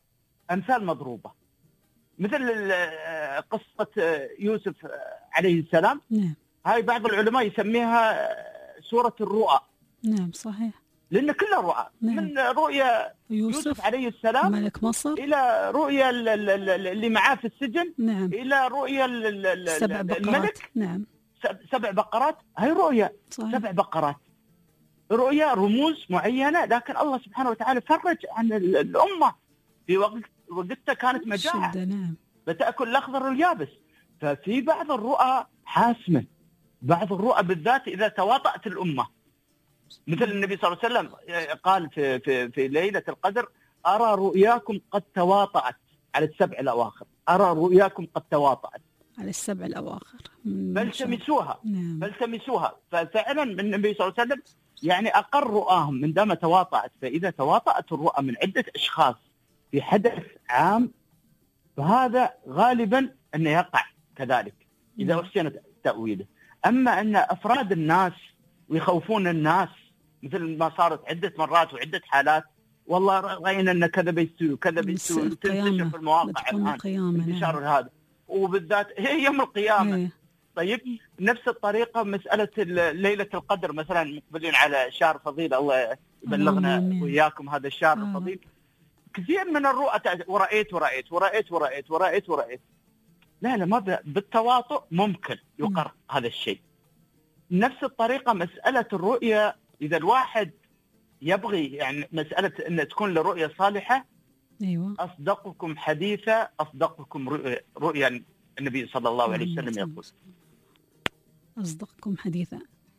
مثل قصة يوسف عليه السلام. هاي بعض العلماء يسميها سورة الرؤى. نعم صحيح. لأن كلها رؤى. من رؤيا يوسف عليه السلام ملك مصر، إلى رؤيا اللي معاه في السجن، إلى رؤيا الملك. نعم 7 بقرات. هاي رؤيا صحيح. 7 بقرات رؤيا رموز معينة، لكن الله سبحانه وتعالى فرج عن الأمة في وقتها كانت مجاعة. نعم. بتأكل الأخضر اليابس. ففي بعض الرؤى حاسمة، بعض الرؤى بالذات إذا تواطأت الأمة، مثل النبي صلى الله عليه وسلم قال في ليلة القدر: أرى رؤياكم قد تواطأت على 7 الأواخر. أرى رؤياكم قد تواطأت على 7 الأواخر. فالتمسوها. ففعلا النبي صلى الله عليه وسلم يعني أقر رؤاهم من دام تواطأت. فإذا تواطأت الرؤى من عدة أشخاص في حدث عام، فهذا غالبا أنه يقع كذلك إذا أحسن تأويله. أما أن أفراد الناس ويخوفون الناس مثل ما صارت عدة مرات وعدة حالات، والله رأينا أن كذا بيستوي وكذا بيستوي، تنتشر في المواقع الآن انتشار هذا، وبالذات هي يوم القيامة. طيب نفس الطريقة مسألة ليلة القدر مثلا، مقبلين على شهر فضيل، الله يبلغنا وإياكم هذا الشهر الفضيل. كثير من الرؤى ورأيت ورأيت ورأيت ورأيت ورأيت ورأيت. لا ما بالتواطؤ ممكن يقر هذا الشيء. نفس الطريقة مسألة الرؤية، إذا الواحد يبغي يعني مسألة أن تكون لرؤية صالحة، أيوة. أصدقكم حديثا أصدقكم رؤيا، النبي صلى الله عليه وسلم يقول أصدقكم حديثا.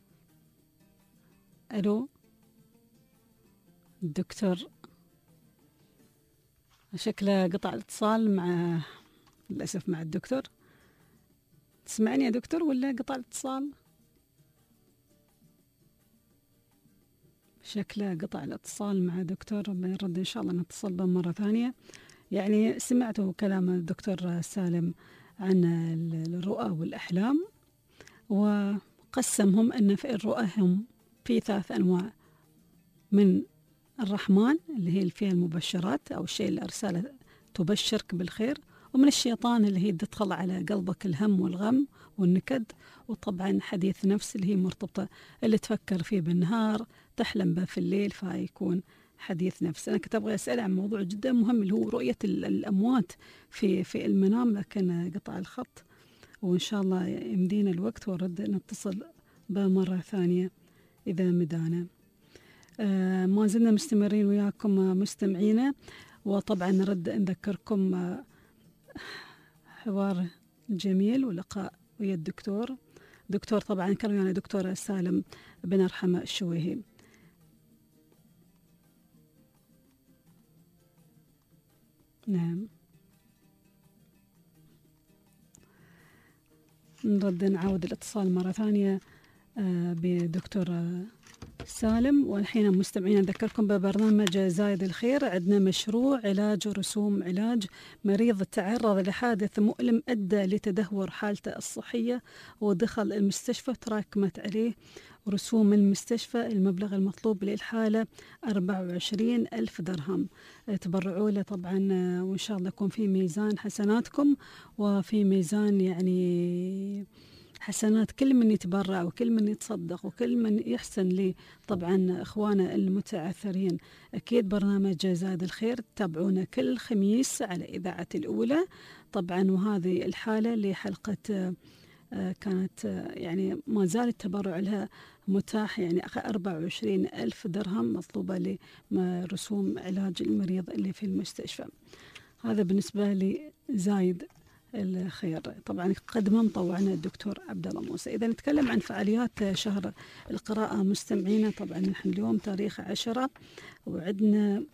ألو الدكتور، شكله قطع الاتصال مع للأسف مع الدكتور. تسمعني يا دكتور ولا قطع الاتصال؟ شكله قطع الاتصال مع دكتور، بنرد إن شاء الله نتصل به مرة ثانية. يعني سمعتوا كلام الدكتور سالم عن الرؤى والأحلام، وقسمهم أن في الرؤى هم في 3 أنواع: من الرحمن اللي هي فيها المبشرات أو الشيء اللي أرساله تبشرك بالخير، ومن الشيطان اللي هي تدخل على قلبك الهم والغم والنكد، وطبعا حديث نفس اللي هي مرتبطة اللي تفكر فيه بالنهار تحلم به في الليل فيكون حديث نفس. أنا كنت أبغى أسأل عن موضوع جدا مهم اللي هو رؤية الأموات في المنام، لكن قطع الخط، وإن شاء الله يمدينا الوقت ورد نتصل به مرة ثانية إذا مدانا. ما زلنا مستمرين وياكم مستمعينا، وطبعا نرد نذكركم حوار جميل ولقاء ويا دكتور طبعا كان ويانا دكتور سالم بن أرحمة الشويهي. نعم، نرد نعاود الاتصال مرة ثانية بدكتور سالم. والحين مستمعين نذكركم ببرنامج زايد الخير. عندنا مشروع علاج ورسوم علاج مريض تعرض لحادث مؤلم أدى لتدهور حالته الصحية ودخل المستشفى، تراكمت عليه رسوم المستشفى. المبلغ المطلوب للحالة 24,000 درهم. تبرعوا له طبعا، وإن شاء الله يكون في ميزان حسناتكم وفي ميزان يعني حسنات كل من يتبرع وكل من يتصدق وكل من يحسن لي طبعا إخوانا المتعثرين. أكيد برنامج زاد الخير تتابعونا كل خميس على إذاعة الأولى طبعا. وهذه الحالة لحلقة كانت يعني ما زال التبرع لها متاح، يعني 24,000 درهم مطلوبة لرسوم علاج المريض اللي في المستشفى. هذا بالنسبة لزايد الخير. طبعا قدمه مطوعنا الدكتور عبد الله موسى. إذا نتكلم عن فعاليات شهر القراءة مستمعينا، طبعا نحن اليوم تاريخ 10 وعندنا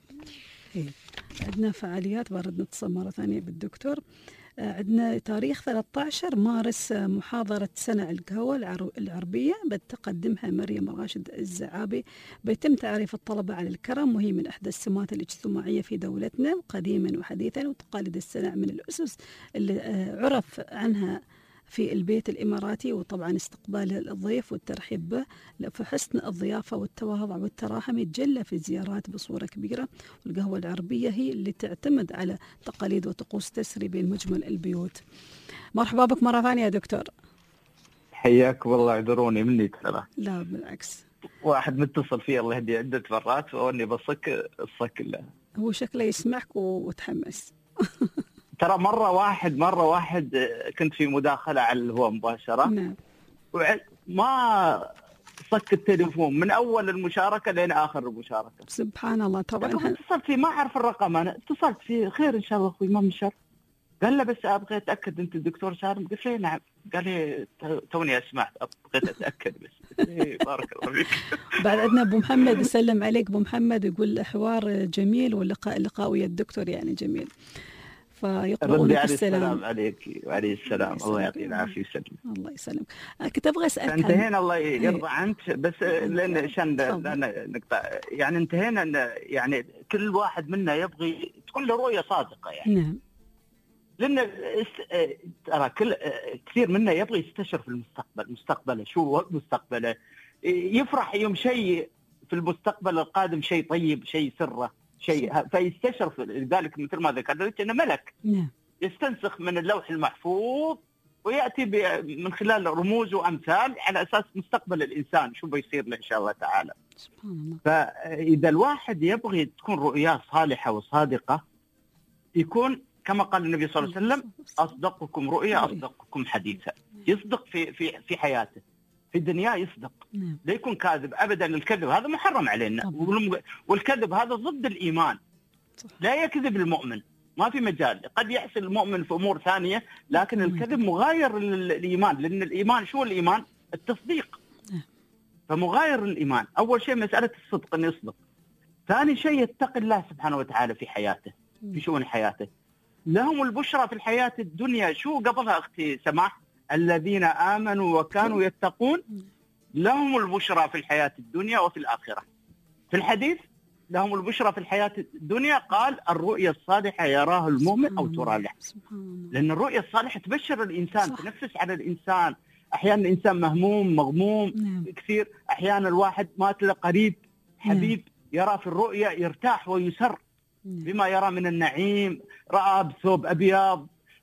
فعاليات. برد نتصل مرة ثانية بالدكتور. عندنا تاريخ 13 مارس محاضرة سنة القهوة العربية بتقدمها مريم راشد الزعابي. بيتم تعريف الطلبة على الكرم، وهي من إحدى السمات الاجتماعية في دولتنا قديما وحديثا، وتقاليد السنة من الأسس اللي عرف عنها في البيت الإماراتي. وطبعا استقبال الضيف والترحيب به في حسن الضيافة والتواضع والتراحم يتجلى في الزيارات بصورة كبيرة. والقهوة العربية هي اللي تعتمد على تقاليد وطقوس تسري بين مجمل البيوت. مرحبا بك مرة ثانية يا دكتور. حياك والله، اعذروني مني ترى. لا بالعكس، واحد متصل فيه الله يهديه عدة مرات واني بصك الصك له. هو شكله يسمعك وتحمس. ترى مرة واحد كنت في مداخلة على الهواء مباشرة. نعم. ما صك التليفون من أول المشاركة لين آخر المشاركة. سبحان الله. طبعا اتصلت فيه ما أعرف الرقم، أنا اتصلت فيه خير إن شاء الله أخوي ما من شر. قال له بس أبغى أتأكد أنت الدكتور سالم. قلت له نعم. قال لي توني أسمعت أبغى أتأكد بس. بارك الله فيك. بعد عندنا أبو محمد يسلم عليك. أبو محمد يقول حوار جميل واللقاء ويا الدكتور يعني جميل. فيقرؤون لك السلام. عليك وعليه السلام. الله يعطيه العافية ويسلم. الله يسلم. كنت أبغى أسألك انتهينا الله يرضى عنك، بس لأن عشان نقطع يعني انتهينا، يعني كل واحد منا يبغي تكون له رؤية صادقة يعني. نعم. لأن ترى كثير منا يبغي يستشر في المستقبل، مستقبله شو مستقبله، يفرح يوم شيء في المستقبل القادم شيء طيب، شيء سره، شيء فيستشر. لذلك مثل ما ذكرت انه ملك يستنسخ من اللوح المحفوظ وياتي من خلال رموز وامثال على اساس مستقبل الانسان شو بيصير له ان شاء الله تعالى. سبحان الله. فاذا الواحد يبغي تكون رؤياه صالحه وصادقه، يكون كما قال النبي صلى الله عليه وسلم: اصدقكم رؤيا اصدقكم حديثا. يصدق في حياته، في دنياه يصدق، لا يكون كاذب ابدا. الكذب هذا محرم علينا، والكذب هذا ضد الايمان. لا يكذب المؤمن، ما في مجال. قد يحصل المؤمن في امور ثانيه، لكن الكذب مغاير للايمان، لان الايمان شو الإيمان؟ التصديق. فمغاير للايمان. اول شيء مساله الصدق، انه يصدق. ثاني شيء يتقي الله سبحانه وتعالى في حياته، في شؤون حياته. لهم البشرى في الحياه الدنيا. شو قبلها اختي سماح؟ الذين آمنوا وكانوا يتقون لهم البشرى في الحياة الدنيا وفي الآخرة. في الحديث لهم البشرى في الحياة الدنيا قال: الرؤيا الصالحة يراها المؤمن أو ترى له. لأن الرؤيا الصالحة تبشر الإنسان، تنفس على الإنسان. أحيانا الإنسان مهموم مغموم كثير، أحيانا الواحد مات له قريب حبيب، يرى في الرؤيا يرتاح ويسر بما يرى من النعيم. رأى بثوب أبيض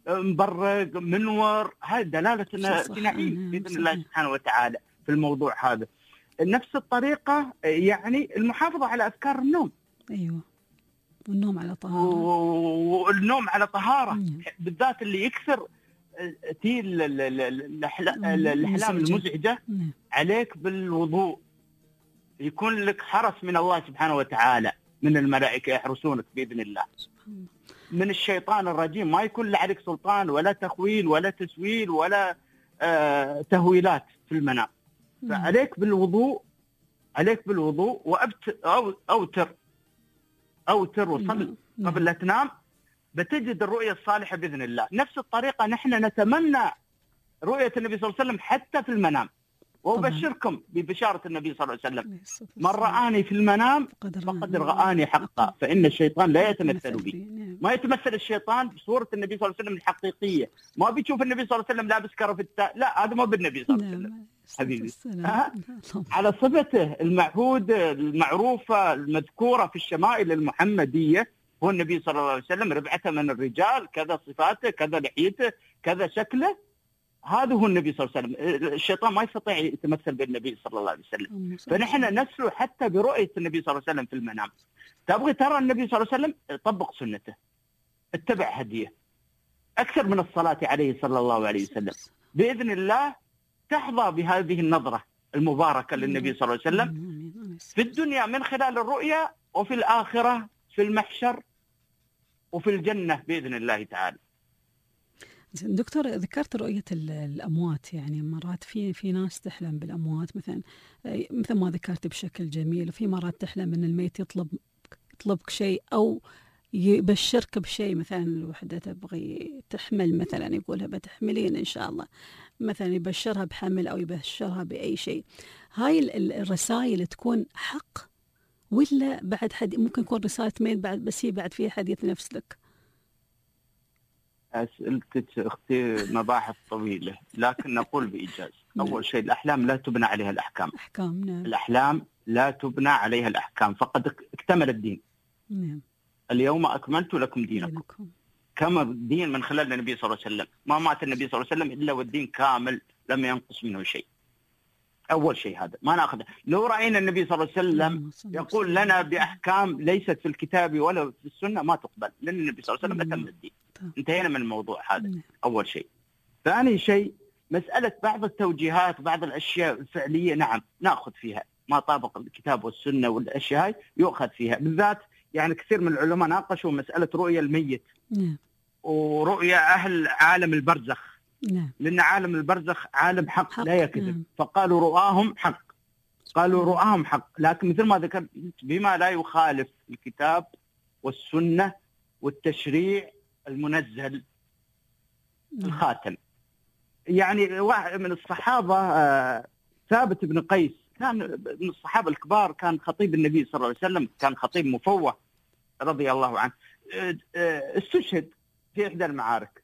مبرق منور، هذه دلالة أنه في نعيم بإذن الله سبحانه وتعالى في الموضوع هذا. نفس الطريقة يعني المحافظة على أذكار النوم. أيوة، والنوم على طهارة. والنوم على طهارة، بالذات اللي يكثر الأحلام المزعجة. عليك بالوضوء، يكون لك حرس من الله سبحانه وتعالى، من الملائكة يحرسونك بإذن الله. من الشيطان الرجيم ما يكون عليك سلطان ولا تخويل ولا تسويل ولا تهويلات في المنام. فعليك بالوضوء، عليك بالوضوء أوتر وصل قبل لا تنام، بتجد الرؤية الصالحة بإذن الله. نفس الطريقة نحن نتمنى رؤية النبي صلى الله عليه وسلم حتى في المنام، وأبشركم ببشارة النبي صلى الله عليه وسلم: من رآني في المنام فقد رآني حقا، فإن الشيطان لا يتمثل بي. ما يتمثل الشيطان بصورة النبي صلى الله عليه وسلم الحقيقية. ما بيشوف النبي صلى الله عليه وسلم لابس كرفتة، لا، هذا ما بالنبي صلى الله عليه وسلم حبيبي. على صفته المعهودة المعروفة المذكورة في الشمائل المحمدية، هو النبي صلى الله عليه وسلم ربعته من الرجال، كذا صفاته، كذا لحيته، كذا شكله. هذا هو النبي صلى الله عليه وسلم. الشيطان ما يستطيع يتمثل بالنبي صلى الله عليه وسلم. فنحن نسلو حتى برؤية النبي صلى الله عليه وسلم في المنام. تبغي ترى النبي صلى الله عليه وسلم، طبق سنته، اتبع هديه، أكثر من الصلاة عليه صلى الله عليه وسلم. بإذن الله تحظى بهذه النظرة المباركة للنبي صلى الله عليه وسلم في الدنيا من خلال الرؤيا، وفي الآخرة في المحشر وفي الجنة بإذن الله تعالى. دكتور، ذكرت رؤية الأموات، يعني مرات في ناس تحلم بالأموات مثلا ما ذكرت بشكل جميل، وفي مرات تحلم أن الميت يطلبك شيء أو يبشرك بشيء. مثلا الوحدة تبغي تحمل، مثلا يقولها بتحملين إن شاء الله، مثلا يبشرها بحمل أو يبشرها بأي شيء. هاي الرسائل تكون حق ولا بعد ممكن يكون رسالة ميل بعد، بس هي بعد فيها حديث نفس لك؟ أسئلتك أختي مباحث طويلة، لكن نقول بإيجاز. أول شيء الأحلام لا تبنى عليها الأحكام. نعم. الأحلام لا تبنى عليها الأحكام، فقد اكتمل الدين. نعم. اليوم أكملت لكم دينكم. كما الدين من خلال النبي صلى الله عليه وسلم. ما مات النبي صلى الله عليه وسلم إلا والدين كامل، لم ينقص منه شيء. أول شيء هذا ما نأخذه. لو رأينا النبي صلى الله عليه وسلم يقول لنا بأحكام ليست في الكتاب ولا في السنة، ما تقبل، لأن النبي صلى الله عليه وسلم أتم الدين. انتهينا من الموضوع هذا. أول شيء. ثاني شيء مسألة بعض التوجيهات، بعض الأشياء الفعلية، نعم نأخذ فيها ما طابق الكتاب والسنة، والأشياء هاي يؤخذ فيها. بالذات يعني كثير من العلماء ناقشوا مسألة رؤية الميت ورؤية أهل عالم البرزخ. لأن عالم البرزخ عالم حق لا يكذب. فقالوا رؤاهم حق، قالوا رؤاهم حق، لكن مثل ما ذكرت بما لا يخالف الكتاب والسنة والتشريع المنزل الخاتم. يعني واحد من الصحابة ثابت بن قيس كان من الصحابة الكبار، كان خطيب النبي صلى الله عليه وسلم، كان خطيب مفوه رضي الله عنه، استشهد في إحدى المعارك.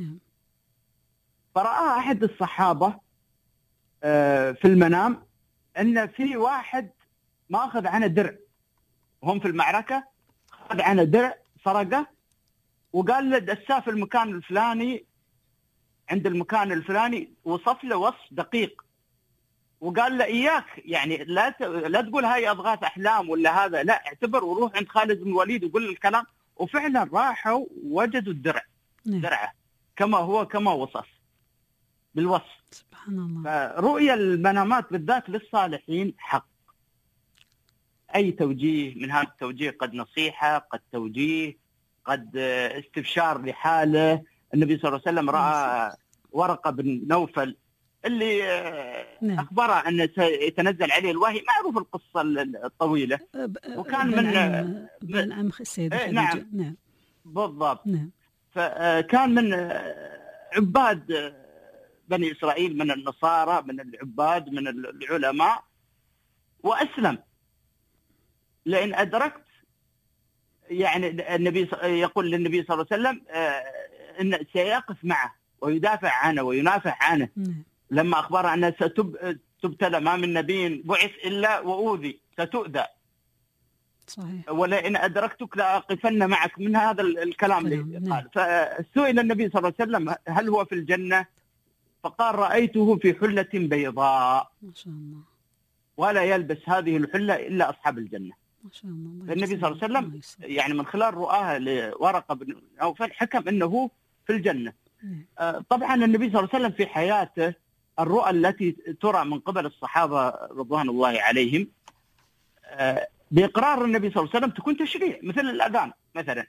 فرأى أحد الصحابة في المنام أن في واحد ما أخذ عنه درع وهم في المعركة، أخذ عنه درع سرقه وقال له دساه في المكان الفلاني عند المكان الفلاني، وصف له وصف دقيق وقال له إياك يعني لا تقول هاي أضغاث أحلام ولا هذا، لا اعتبر وروح عند خالد بن الوليد وقول الكلام. وفعلا راحوا وجدوا الدرع درعه كما هو كما وصف بالوصف. سبحان الله. فرؤيا المنامات بالذات للصالحين حق. أي توجيه من هذا التوجيه، قد نصيحة، قد توجيه، قد استبشار لحاله. النبي صلى الله عليه وسلم رأى ورقة بن نوفل اللي أخبره أن سيتنزل عليه الوحي، معروف القصة الطويلة، وكان من عم السيدة خديجة. نعم بالضبط. فكان من عباد بني إسرائيل، من النصارى، من العباد، من العلماء، وأسلم. لأن أدركت يعني النبي يقول للنبي صلى الله عليه وسلم إن سيقف معه ويدافع عنه وينافع عنه. لما أخبر أن ستبتلى، ما من نبي بعث إلا وأوذي، ستؤذى. صحيح. ولئن أدركتك لأقفن معك، من هذا الكلام اللي قال. فسئل النبي صلى الله عليه وسلم هل هو في الجنة؟ فقال رأيته في حلة بيضاء ما شاء الله، ولا يلبس هذه الحلة إلا أصحاب الجنة. ما شاء الله. فالنبي صلى الله عليه وسلم يعني من خلال رؤاه لورقة بن نوفل حكم أنه في الجنة. طبعا النبي صلى الله عليه وسلم في حياته الرؤى التي ترى من قبل الصحابة رضوان الله عليهم بإقرار النبي صلى الله عليه وسلم تكون تشريع، مثل الأذان مثلا.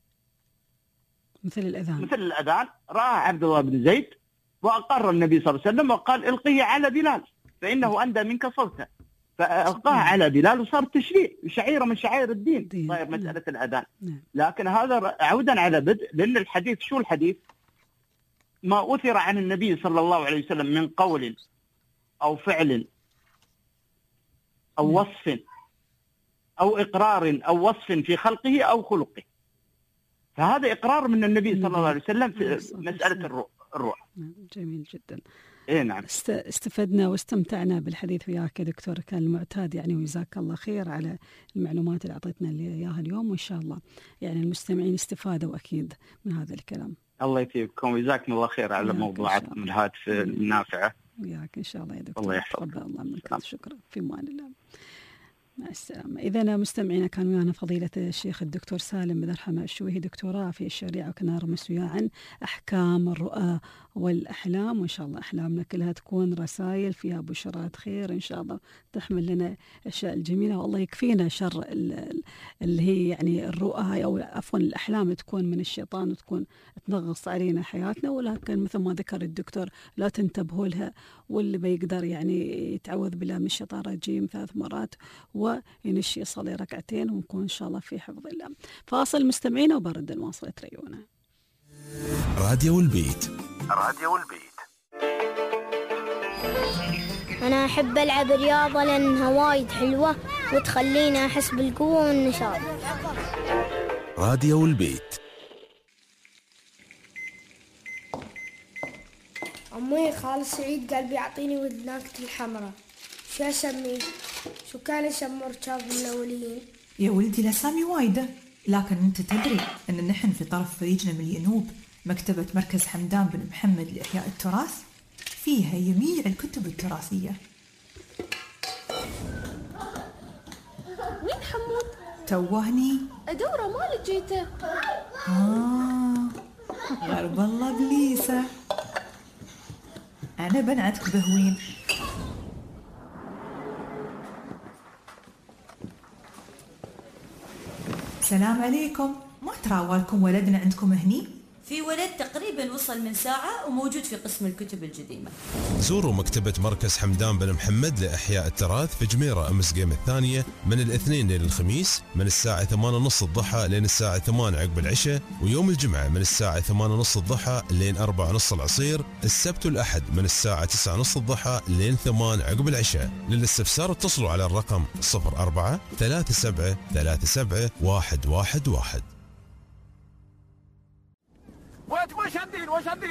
مثل الأذان رأى عبد الله بن زيد وأقر النبي صلى الله عليه وسلم وقال القيه على بلال فإنه أندى منك صوتا، فألقاه على بلال وصار تشريع، شعيرة من شعائر الدين صاير مسألة الأذان. لكن هذا عودا على بدء، لأن الحديث شو الحديث؟ ما أثر عن النبي صلى الله عليه وسلم من قول أو فعل أو وصف أو إقرار أو وصف في خلقه أو خلقه، فهذا إقرار من النبي صلى الله عليه وسلم في مسألة الروح. جميل جدا. إيه نعم. استفدنا واستمتعنا بالحديث وياك يا دكتور، كان المعتاد يعني، وجزاك الله خير على المعلومات اللي أعطيتنا إياها اليوم، وإن شاء الله يعني المستمعين استفادوا أكيد من هذا الكلام. الله يثيبكم وجزاكم الله خير على موضوعاتكم الهادفة النافعة. وياك إن شاء الله يا دكتور. الله يحفظك. الله منك. شكرا، في أمان الله. مع السلامة. إذا مستمعينا كان ويانا فضيلة الشيخ الدكتور سالم بن رحمة الشويهي، دكتوراه في الشريعة، وكنا نرمس وياه عن أحكام الرؤى والأحلام، وإن شاء الله أحلامنا كلها تكون رسائل فيها بشرات خير إن شاء الله، تحمل لنا أشياء الجميلة، والله يكفينا شر اللي هي يعني الرؤى أو عفوا الأحلام تكون من الشيطان وتكون تنغص علينا حياتنا. ولكن مثل ما ذكر الدكتور لا تنتبهوا لها، واللي بيقدر يعني يتعوذ بالله من الشيطان الرجيم 3 مرات وينشي يصلي ركعتين، ونكون إن شاء الله في حفظ الله. فاصل مستمعينا وبرد المواصلة تريونا. راديو البيت. راديو البيت. أنا أحب ألعب رياضة لأنها وايد حلوة وتخليني أحس بالقوة والنشاط. راديو البيت. أمي خالد سعيد قال بيعطيني ودناكتي الحمراء، شو أسميه؟ شو كان يسموا ركاب الأوليين؟ يا ولدي الأسامي وايدة، لكن أنت تدري أن نحن في طرف فريجنا من الينوب مكتبة مركز حمدان بن محمد لإحياء التراث، فيها جميع الكتب التراثية. وين حمود؟ توهني أدوره ما لقيته. غرب الله بليسة، أنا بنعتك بهوين. السلام عليكم، ما تراوالكم ولدنا عندكم هني؟ في ولد تقريبا وصل من ساعة وموجود في قسم الكتب القديمة. زوروا مكتبة مركز حمدان بن محمد لإحياء التراث في جميرة أمس قيم الثانية من الاثنين لين الخميس من الساعة 8:30 الضحى لين الساعة 8 عقب العشاء، ويوم الجمعة من الساعة 8:30 الضحى لين 4:30 العصير، السبت والأحد من الساعة 9:30 الضحى لين 8 عقب العشاء. للاستفسار اتصلوا على الرقم 04 37 37 111. وين شادين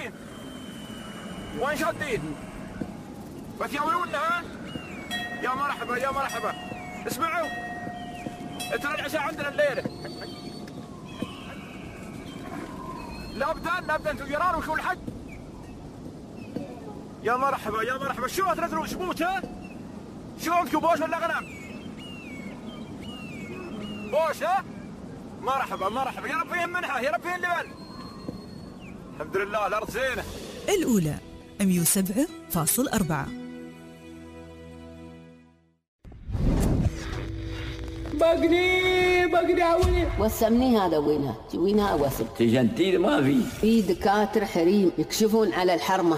وين شادين بتيولونا ها؟ يا مرحبا يا مرحبا. اسمعوا ترى العشاء عندنا الليله. نبدا انتم جيران وشو الحق. يا مرحبا يا مرحبا. شو تنزلوا شبوت ها؟ شو عندكم بوش ولا غنم؟ بوش ها؟ مرحبا مرحبا. يا رب فين منحه يا رب فين لبن. الحمد لله الأرض زينة. الأولى 107.4. بقني عوني. وسمني هذا وينها وسم. تجنتيل ما في دكاترة حريم يكشفون على الحرمة.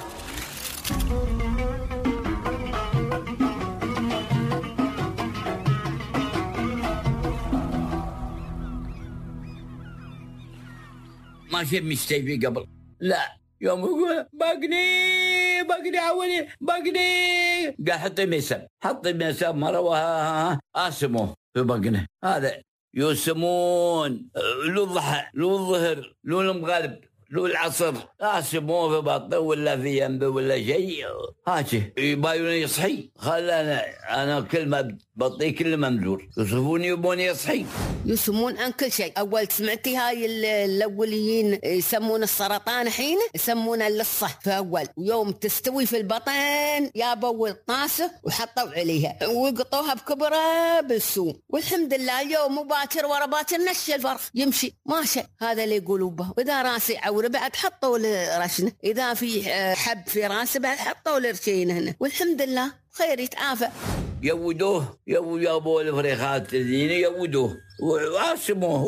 ما شيء مستيفي قبل. لا يوم يقول بقني عوني بقني. قال حطي ميسم مرة اسمه في بقنه. هذا يسمون لو الضحى لو الظهر لو المغرب لو العصر اسموه في بطنه ولا في ينبه ولا شيء هاكي يبايون يصحي. انا كل ما بطي كل ما مزور يصفوني يبوني يصحي. يسمون عن كل شيء. أول سمعتي هاي الأوليين يسمون السرطان حين يسمون اللصة في أول. ويوم تستوي في البطن جابوا الطاسة وحطوا عليها وقطوها بكبرة بالسوم. والحمد لله اليوم مباكر ورا باكر نشي الفرخ يمشي ماشي. هذا اللي يقولوا به. وإذا راسي عورة بعد حطوا لرشنة. إذا في حب في راسي بعد حطوا لرشين هنا. والحمد لله خير يتعافى. يودوه يابو الفريخات الذين يودوه وعاصموه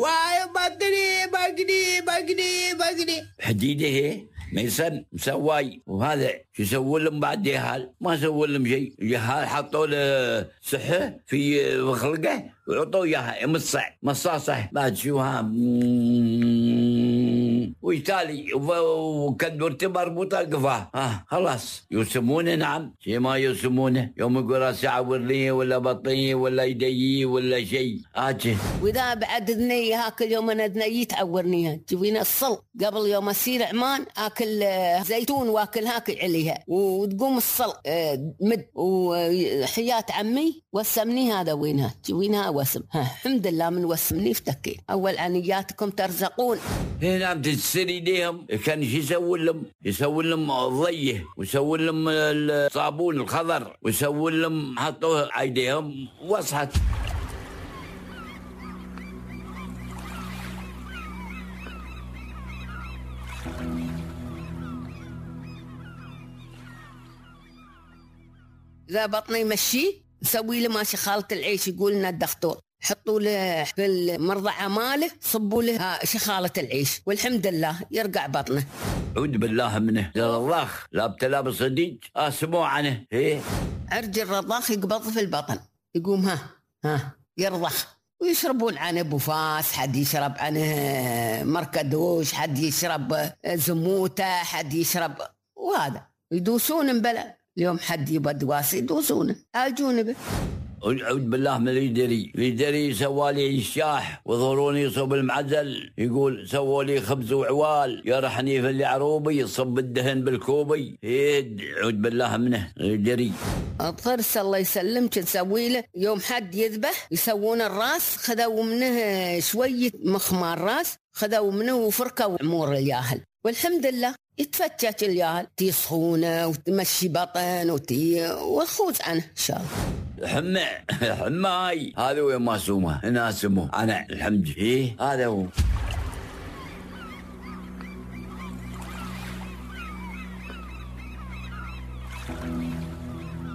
بقني حديده هي ميسن مسواي. وهذا شو سووا لهم بعد جهال؟ ما سووا لهم شيء. جهال حطوا له صحة في خلقه وعطوا اياها مصاصة بعد شوها ويتالي وكدورته مربوطة القفاه. خلاص يسمونه. نعم شيء ما يسمونه. يوم يقول راسي عور لي ولا بطني ولا يدي ولا شيء واذا بعد ذني هاكل يوم انا ذني تعورنيها تجيبين الصل قبل يوم اسير عمان اكل زيتون واكل هاكل عليها وتقوم الصل مد. وحياة عمي وسمني هذا وينها تجيبينها وسم. الحمد لله من وسمني افتكي. اول عنياتكم ترزقون. هنا عم تتصير ايديهم. كان يسوون لهم ضيه ويسوون لهم الصابون الخضر ويسوون لهم حطوه ايديهم وصحت. إذا بطني مشي نسوي له ماشي خالة العيش يقول لنا الدكتور حطوا له في المرضعة ماله صبوا له شخالة العيش والحمد لله يرقع بطنه. عود بالله منه الرضاخ لا ابتلى بالصديق اسمعوا عنه. عرج الرضاخ يقبض في البطن يقوم يرضخ ويشربون عنه بوفاس. حد يشرب عنه مركدوش حد يشرب زموته حد يشرب وهذا يدوسون بلا. اليوم حد يبى دواسي يدوسونه عالجون به. أعوذ بالله من اليدري سوالي الشاح وظهروني صوب المعزل. يقول سوالي خبز وعوال يرحني في اللي عروبي صب الدهن بالكوبي. أعوذ بالله منه اليدري. الضرس الله يسلمك نسوي له يوم حد يذبح يسوون الراس خذوا منه شوية مخمار راس خذوا منه وفركوا عمور الياهل والحمد لله يتفتش الياهل تصخونه وتمشي بطن وخوز عنه إن شاء الله. حماي هذا وين ما سومه هنا اسمه أنا الحمد هذا هو.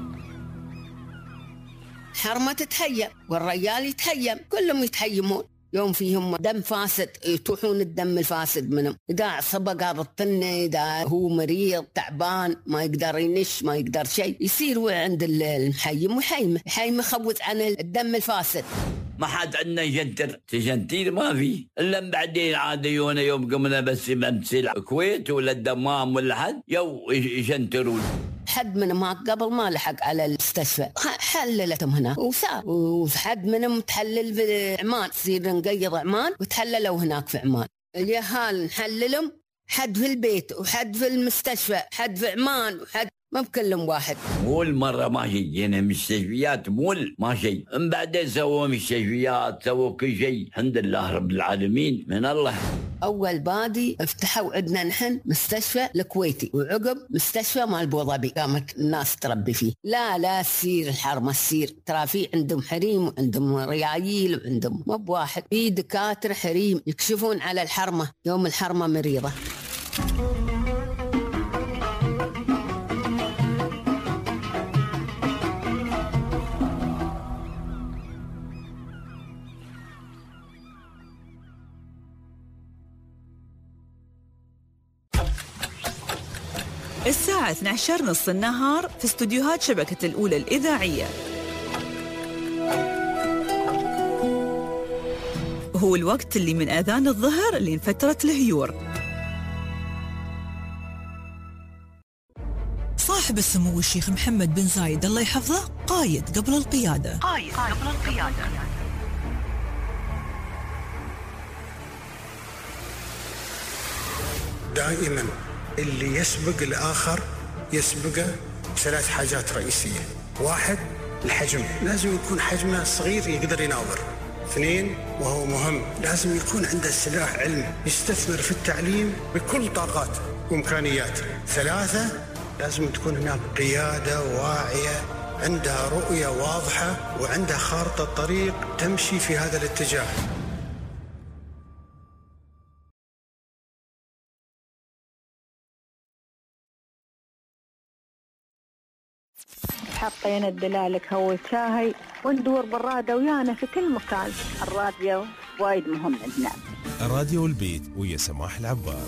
حرمة تتهيم والرجال يتهيم كلهم يتهيمون. يوم فيهم دم فاسد يطوحون الدم الفاسد منهم، إذا صبق هذا الطن، إذا هو مريض تعبان ما يقدر ينش ما يقدر شيء، يصير عند المحيم وحيم يخوت عن الدم الفاسد. ما حد عندنا يجنتر، تجنتير ما في الا بعدين عاديونا يوم قمنا بس بمثل الكويت ولا الدمام ولا حد يجنترون. حد من ما قبل ما لحق على المستشفى حللتهم هناك وصار، وحد منهم تحلل في عمان، يصير نقيض عمان وتحللوا هناك في عمان. اليهال نحللهم، حد في البيت وحد في المستشفى، حد في عمان وحد ما بكلم واحد. مول مرة ما جينا مستشفيات، مول ما شيء، من بعدين سووا مستشفيات، سووا كل شيء، الحمد لله رب العالمين من الله. أول بادي افتحوا عندنا نحن مستشفى الكويتي، وعقب مستشفى مال أبوظبي قامت الناس تربي فيه. لا تصير الحرمة تصير، ترى في عندهم حريم وعندهم ريايل وعندهم مو بواحد، في دكاترة حريم يكشفون على الحرمة يوم الحرمة مريضة. الساعة 12 نص النهار في استوديوهات شبكة الأولى الإذاعية. هو الوقت اللي من آذان الظهر لين فترة الهيور. صاحب السمو الشيخ محمد بن زايد الله يحفظه قايد قبل القيادة. دائما اللي يسبق الآخر يسبقه بثلاث حاجات رئيسية. واحد، الحجم، لازم يكون حجمه صغير يقدر يناظر. اثنين، وهو مهم، لازم يكون عنده سلاح علمي يستثمر في التعليم بكل طاقاته وإمكانياته. ثلاثة، لازم تكون هناك قيادة واعية عندها رؤية واضحة وعندها خارطة طريق تمشي في هذا الاتجاه. حطينا الدلالك هو شاهي وندور بالرادة ويانا في كل مكان. الراديو وايد مهم عندنا. الراديو البيت ويا سماح العبار.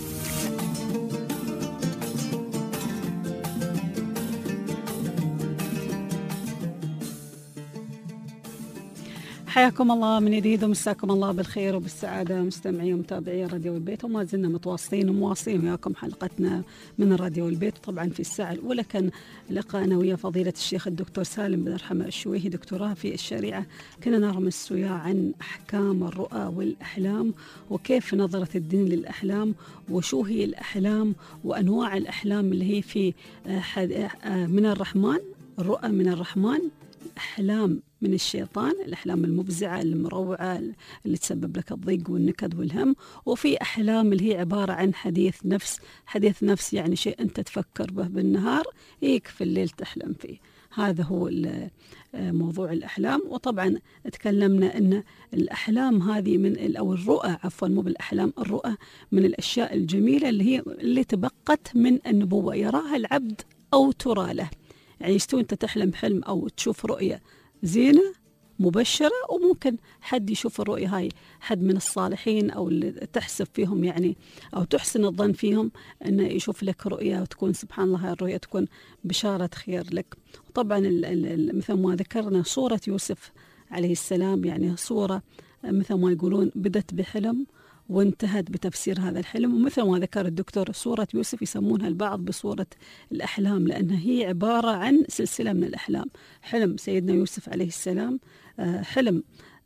حياكم الله من جديد ومساكم الله بالخير وبالسعادة مستمعي ومتابعي راديو البيت، وما زلنا متواصلين ومواصلين وياكم حلقتنا من الراديو البيت. طبعا في الساعة الأولى كان لقاءنا ويا فضيلة الشيخ الدكتور سالم بن رحمة الشويهي دكتوراه في الشريعة، كنا نرمس وياه عن أحكام الرؤى والأحلام وكيف نظرة الدين للأحلام وشو هي الأحلام وأنواع الأحلام اللي هي في من الرحمن، الرؤى من الرحمن، الأحلام من الشيطان، الأحلام المفزعة المروعة اللي تسبب لك الضيق والنكد والهم، وفي أحلام اللي هي عبارة عن حديث نفس. حديث نفس يعني شيء أنت تفكر به بالنهار هيك في الليل تحلم فيه. هذا هو موضوع الأحلام. وطبعا تكلمنا أن الأحلام هذه من أو الرؤى، عفوا مو بالأحلام، الرؤى من الأشياء الجميلة اللي تبقت من النبوة، يراها العبد أو ترى له. يعني يستوي أنت تحلم حلم أو تشوف رؤية زينة مبشرة، وممكن حد يشوف الرؤية هاي حد من الصالحين أو اللي تحسب فيهم يعني أو تحسن الظن فيهم أنه يشوف لك رؤية وتكون سبحان الله هاي الرؤية تكون بشارة خير لك. طبعا مثل ما ذكرنا صورة يوسف عليه السلام، يعني صورة مثل ما يقولون بدت بحلم وانتهت بتفسير هذا الحلم. ومثل ما ذكر الدكتور صورة يوسف يسمونها البعض بصورة الأحلام، لأنها هي عبارة عن سلسلة من الأحلام. حلم سيدنا يوسف عليه السلام، حلم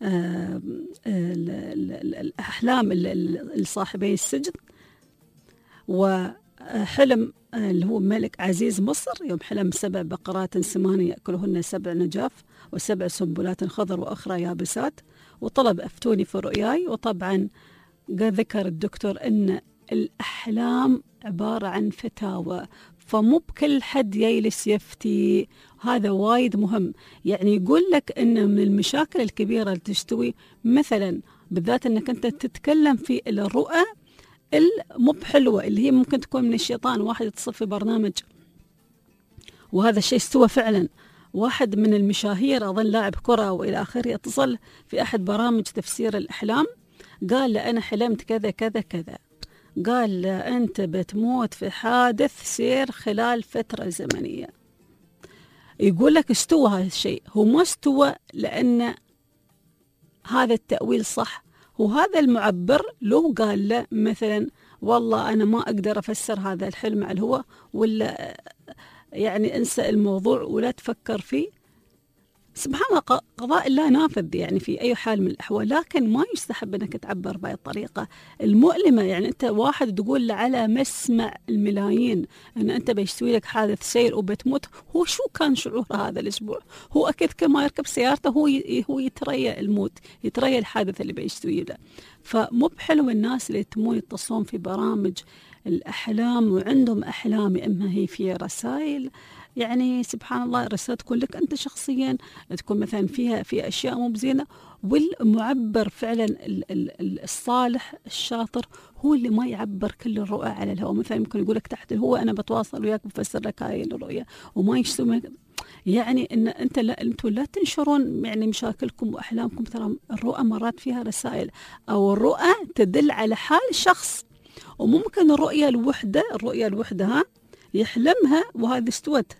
الأحلام الصاحبي السجن، وحلم اللي هو ملك عزيز مصر يوم حلم 7 بقرات سمان يأكلهن 7 نجاف و7 سنبلات خضر وأخرى يابسات، وطلب أفتوني في رؤياي. وطبعا ذكر الدكتور أن الأحلام عبارة عن فتاوى، فمو بكل حد يجلس يفتي. هذا وايد مهم، يعني يقول لك أن من المشاكل الكبيرة اللي تستوي مثلا بالذات أنك أنت تتكلم في الرؤى المو بحلوة اللي هي ممكن تكون من الشيطان. واحد يتصل في برنامج، وهذا الشيء استوى فعلا، واحد من المشاهير أظن لاعب كرة وإلى آخره، يتصل في أحد برامج تفسير الأحلام قال له أنا حلمت كذا كذا كذا، قال له أنت بتموت في حادث سير خلال فترة زمنية. يقول لك استوى هذا الشيء، هو ما استوى لأن هذا التأويل صح، وهذا المعبر لو قال له مثلا والله أنا ما أقدر أفسر هذا الحلم على الهوى، ولا يعني انسى الموضوع ولا تفكر فيه، سبحان الله قضاء الله نافذ يعني في أي حال من الأحوال. لكن ما يستحب أنك تعبر بهذه الطريقة المؤلمة. يعني أنت واحد تقول له على مسمع الملايين أن أنت بيستوي لك حادث سير وبتموت، هو شو كان شعوره هذا الأسبوع؟ هو أكيد كما يركب سيارته هو يتريا الموت، يتريا الحادث اللي بيستوي له. فمو بحلو الناس اللي يتمون يتصلون في برامج الأحلام وعندهم أحلام إما هي في رسائل، يعني سبحان الله الرسالة تكون لك أنت شخصيا، تكون مثلا فيها في أشياء مو بزينة، والمعبر فعلا الصالح الشاطر هو اللي ما يعبر كل الرؤى على الهواء. مثلا يمكن يقول لك تحت الهواء أنا بتواصل وياك بفسر لك هاي الرؤية، وما يشتم يعني إن أنتم لا تنشرون يعني مشاكلكم وأحلامكم. ترى الرؤى مرات فيها رسائل، أو الرؤى تدل على حال شخص، وممكن الرؤية الوحدة ها يحلمها. وهذه استوت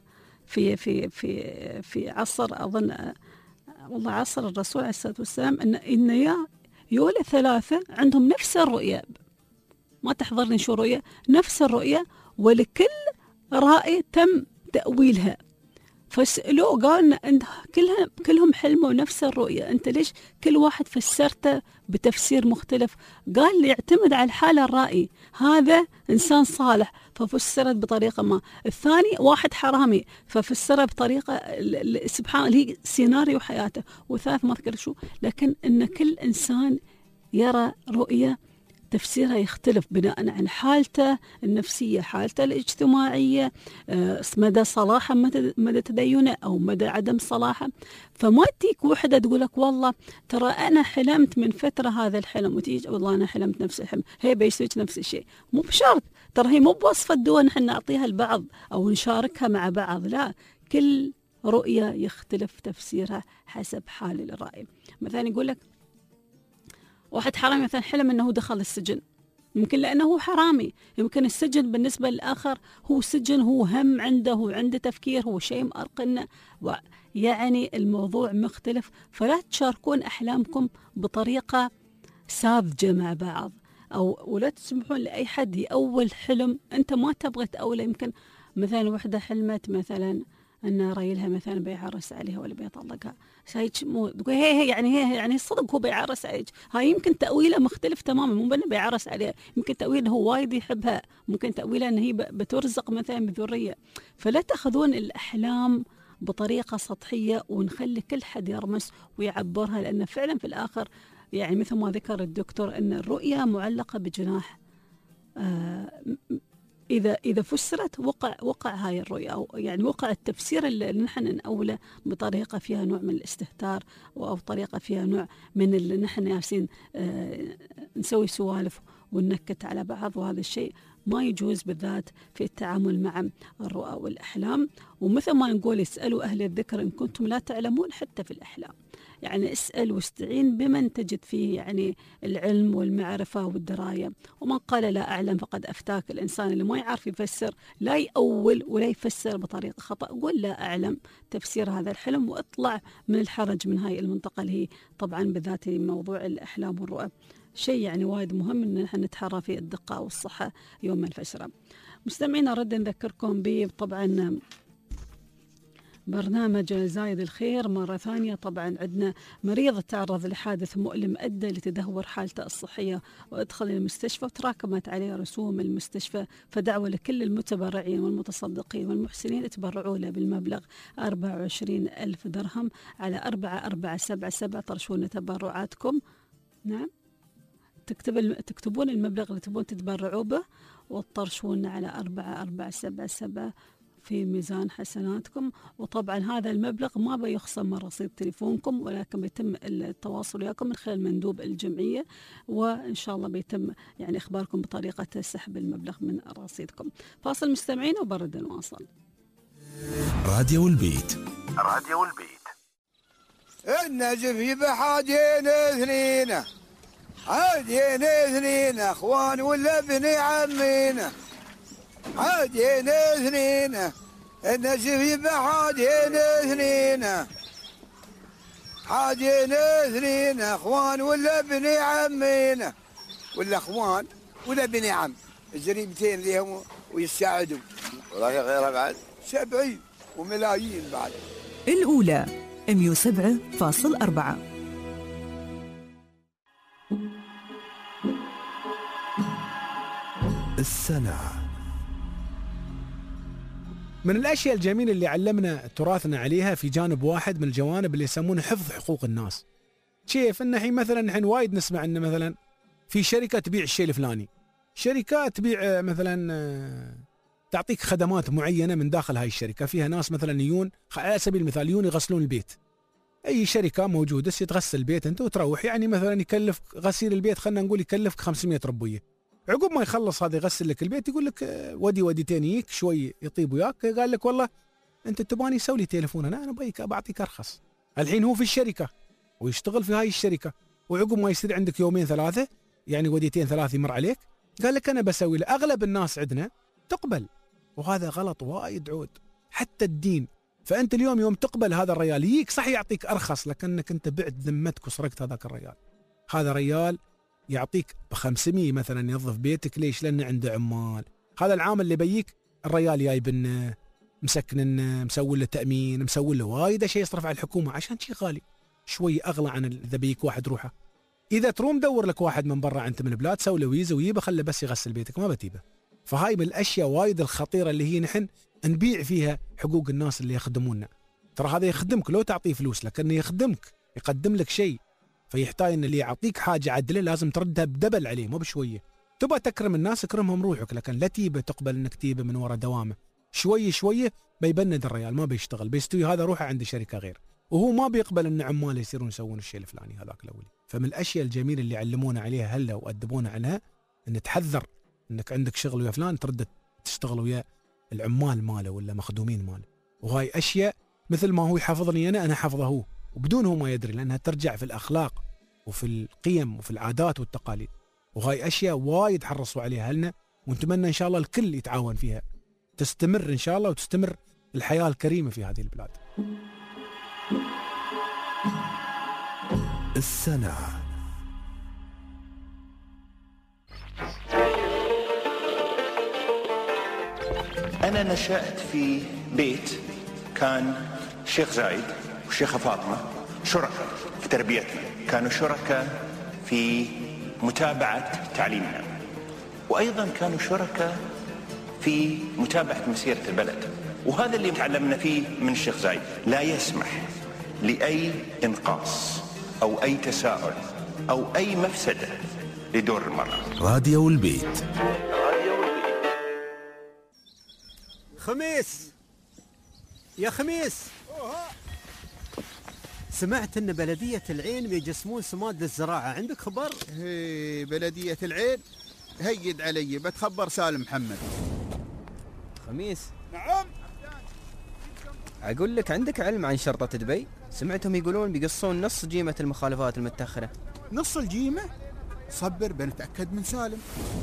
في عصر أظن والله عصر الرسول عليه الصلاة والسلام، إن يولى 3 عندهم نفس الرؤية، ما تحضرني شو رؤية، نفس الرؤية، ولكل رائي تم تأويلها. فسألوه قال أنت كلهم حلموا نفس الرؤية، أنت ليش كل واحد فسرته بتفسير مختلف؟ قال لي يعتمد على الحالة الرائي، هذا إنسان صالح ففسرت بطريقة ما، الثاني واحد حرامي ففسرها بطريقة سبحان الله هي سيناريو حياته، وثالث ما أذكر شو. لكن إن كل إنسان يرى رؤية تفسيرها يختلف بناء عن حالته النفسية، حالته الاجتماعية، مدى صلاحه، مدى تدينه أو مدى عدم صلاحه. فما تيك وحدة تقول لك والله ترى أنا حلمت من فترة هذا الحلم، وتيجي والله أنا حلمت نفس الحلم، هي بيسوي نفس الشيء. مو بشرط، ترى هي مو بوصفة دول نحن نعطيها البعض أو نشاركها مع بعض، لا، كل رؤية يختلف تفسيرها حسب حال الرأي. مثلا يقول لك واحد حرامي مثلا حلم أنه دخل السجن، يمكن لأنه هو حرامي، يمكن السجن بالنسبة للآخر هو سجن، هو هم عنده، هو عنده تفكير، هو شيء مأرقنا، يعني الموضوع مختلف. فلا تشاركون أحلامكم بطريقة ساذجة مع بعض، ولا تسمحون لأي حد يأول حلم أنت ما تبغى تأوله. يمكن مثلا وحدة حلمت مثلا أن ريلها مثلا بيعرس عليها ولا بيطلقها، هاي مو تقول هي يعني صدق هو بيعرس عليك، هاي يمكن تأويله مختلف تماما، مو بأنه بيعرس عليها، يمكن تأويله هو وايد يحبها، ممكن تأويله أن هي بترزق مثلا بذرية. فلا تأخذون الأحلام بطريقة سطحية ونخلي كل حد يرمس ويعبرها، لأن فعلا في الآخر يعني مثل ما ذكر الدكتور أن الرؤية معلقة بجناح، إذا فسرت وقع هاي الرؤية، أو يعني وقع التفسير اللي نحن نأوله بطريقة فيها نوع من الاستهتار، أو طريقة فيها نوع من اللي نحن ياسين نسوي سوالف وننكت على بعض، وهذا الشيء ما يجوز بالذات في التعامل مع الرؤى والأحلام. ومثل ما نقول اسألوا أهل الذكر إن كنتم لا تعلمون، حتى في الأحلام يعني اسأل واستعين بمن تجد فيه يعني العلم والمعرفة والدراية. ومن قال لا أعلم فقد أفتاك. الإنسان اللي ما يعرف يفسر لا يأول ولا يفسر بطريقة خطأ، قل لا أعلم تفسير هذا الحلم، وأطلع من الحرج من هاي المنطقة اللي هي طبعا بالذات موضوع الأحلام والرؤى. شيء يعني وايد مهم ان نحن نتحرى في الدقة والصحة يوم الفجر. مستمعينا رد نذكركم طبعا برنامج زايد الخير مرة ثانية. طبعا عندنا مريض تعرض لحادث مؤلم أدى لتدهور حالته الصحية وأدخل المستشفى وتراكمت عليه رسوم المستشفى، فدعوة لكل المتبرعين والمتصدقين والمحسنين اتبرعوا له بالمبلغ 24,000 درهم على 4477. طرشون تبرعاتكم، نعم تكتبون المبلغ اللي تبون تتبرعوا به وتطرشون على 4477 في ميزان حسناتكم. وطبعا هذا المبلغ ما بيخصم من رصيد تليفونكم، ولكن بيتم التواصل وياكم من خلال مندوب الجمعية، وإن شاء الله بيتم يعني إخباركم بطريقة سحب المبلغ من رصيدكم. فاصل مستمعين وبرد نواصل. راديو البيت، النجف بحاجين اثنين عادين اثنين اخوان ولا بني عمين، عادين اثنين الناس في بحادين اثنين، عادين اثنين اخوان ولا بني عمين، ولا اخوان ولا بني عم، الزريبتين ليهم ويساعدوا. والله غيرها بعد 70 وملايين بعد. الأولى 107.4. السنة. من الأشياء الجميلة اللي علمنا تراثنا عليها في جانب واحد من الجوانب اللي يسمونه حفظ حقوق الناس. كيف؟ إن الحين مثلا نحن وايد نسمع إن مثلا في شركة تبيع الشيء الفلاني، شركة تبيع مثلا تعطيك خدمات معينة من داخل هاي الشركة، فيها ناس مثلا يجون على سبيل المثال يجون يغسلون البيت. أي شركة موجودة تغسل البيت أنت وتروح، يعني مثلا يكلف غسيل البيت خلنا نقول يكلفك 500 ربوية. عقب ما يخلص هذا يغسل لك البيت يقول لك وديتين يجيك شوي يطيب وياك، قال لك والله أنت تباني سوي لي تليفون، أنا بعطيك أرخص. الحين هو في الشركة ويشتغل في هاي الشركة، وعقب ما يصير عندك يومين ثلاثة يعني وديتين ثلاثة يمر عليك، قال لك أنا بسوي له. أغلب الناس عندنا تقبل، وهذا غلط وايد عود حتى الدين. فأنت اليوم يوم تقبل هذا الريال يجيك صح يعطيك أرخص، لكنك أنت بعت ذمتك وسرقت هذاك الريال. هذا ريال يعطيك ب500 مثلا ينظف بيتك، ليش؟ لأنه عنده عمال. هذا العامل اللي بيك الريال جايبنه مسكنه مسوي له تأمين، مسوي له وايد شيء يصرف على الحكومة عشان شيء غالي شوي أغلى عن إذا بيك واحد روحه. إذا تروم دور لك واحد من برا أنت من البلاد سوي له ويزا ويبه خله بس يغسل بيتك ما بتيبه. فهاي من الأشياء وايد الخطيرة اللي هي نحن نبيع فيها حقوق الناس اللي يخدموننا. ترى هذا يخدمك لو تعطيه فلوس، لكنه يخدمك يقدم لك شيء، فيحتاج ان اللي يعطيك حاجة عدلة لازم تردها بدبل عليه مو بشوية. تبغى تكرم الناس اكرمهم روحك، لكن لا تيبه تقبل انك تيبه من وراء دوامه. شوية شوية بيبند الريال ما بيشتغل، بيستوي هذا روحه عند شركة غير، وهو ما بيقبل ان عماله يصيرون يسوون الشيء الفلاني هذاك الاولي. فمن الاشياء الجميلة اللي علمونا عليها هلا وادبونا عنها ان تحذر انك عندك شغل ويا فلان ترد تشتغل ويا العمال ماله ولا مخدومين ماله. وهاي اشياء مثل ما هو يحافظني انا حافظه هو، وبدون هو ما يدري، لانها ترجع في الاخلاق وفي القيم وفي العادات والتقاليد. وهاي اشياء وايد حرصوا عليها لنا، ونتمنى ان شاء الله الكل يتعاون فيها تستمر ان شاء الله، وتستمر الحياة الكريمة في هذه البلاد. السنة. أنا نشأت في بيت كان الشيخ زايد والشيخة فاطمة شركاء في تربيتنا، كانوا شركاء في متابعة تعليمنا، وأيضا كانوا شركاء في متابعة مسيرة البلد. وهذا اللي تعلمنا فيه من الشيخ زايد، لا يسمح لأي إنقاص أو أي تساؤل أو أي مفسدة لدور المرأة. راديو البيت. خميس يا خميس، سمعت ان بلدية العين بيجسمون سماد للزراعة، عندك خبر؟ هي بلدية العين هيد علي بتخبر سالم محمد. خميس. نعم. اقول لك عندك علم عن شرطة دبي؟ سمعتهم يقولون بيقصون نص جيمة المخالفات المتأخرة. نص الجيمة؟ صبر بنتأكد من سالم.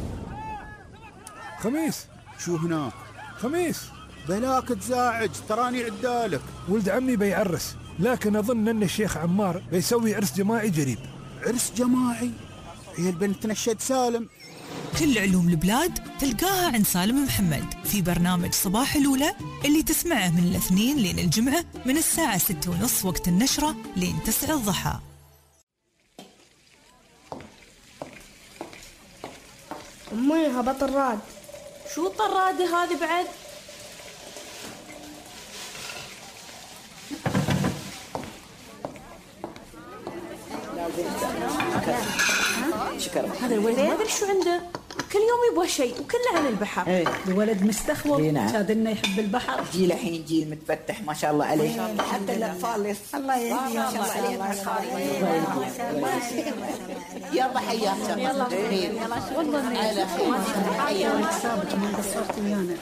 خميس شو هناك؟ خميس بلاك تزاعج تراني عدالك. ولد عمي بيعرس، لكن أظن أن الشيخ عمار بيسوي عرس جماعي قريب. عرس جماعي؟ هي البنت تنشد سالم. كل علوم البلاد تلقاها عند سالم محمد في برنامج صباح الأولى اللي تسمعه من الاثنين لين الجمعة من الساعة 6:30 وقت النشرة لين 9 الضحى. أمي هبط الراد. شو الطرادة هذه بعد؟ شكرا. هذا الولد ما ادري شو عنده، كل يوم يبغى شيء وكله عن البحر. ايه الولد مستخوف. نعم. شاد انه يحب البحر. جيل الحين جيل متفتح ما شاء الله عليه. حتى الاطفال الله يهديهم ما شاء الله عليهم. يلا حياكم. يلا والله على خير. حياك سابق ما قصرت ويانا.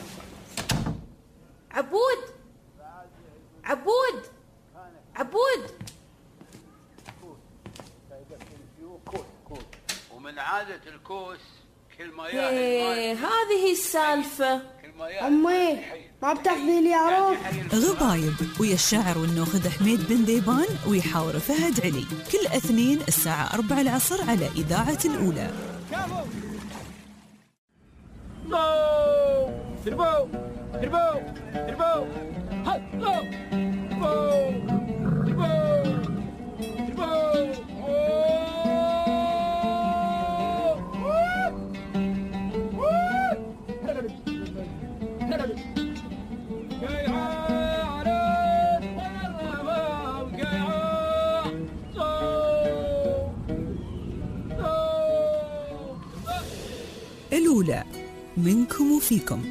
عبود عبود عبود ومن عادة الكوس كل ما ايه هذه السالفة. أمي ما بتاخذي لي عروس؟ غضايب ويا الشاعر والنوخذ حميد بن ديبان ويحاور فهد علي كل اثنين الساعة 4 العصر على إذاعة الأولى. تربو تربو تربو تربو الأولى منكم وفيكم.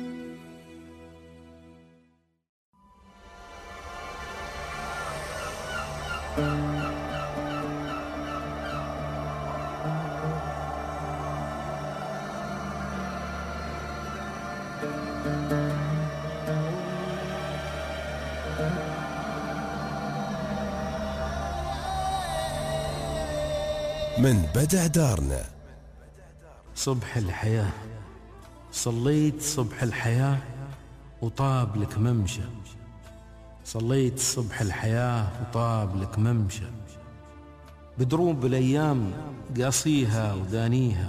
من بدع دارنا. صبح الحياة صليت صبح الحياة وطاب لك ممشى، صليت صبح الحياة وطاب لك ممشى، بدروب الأيام قاصيها ودانيها،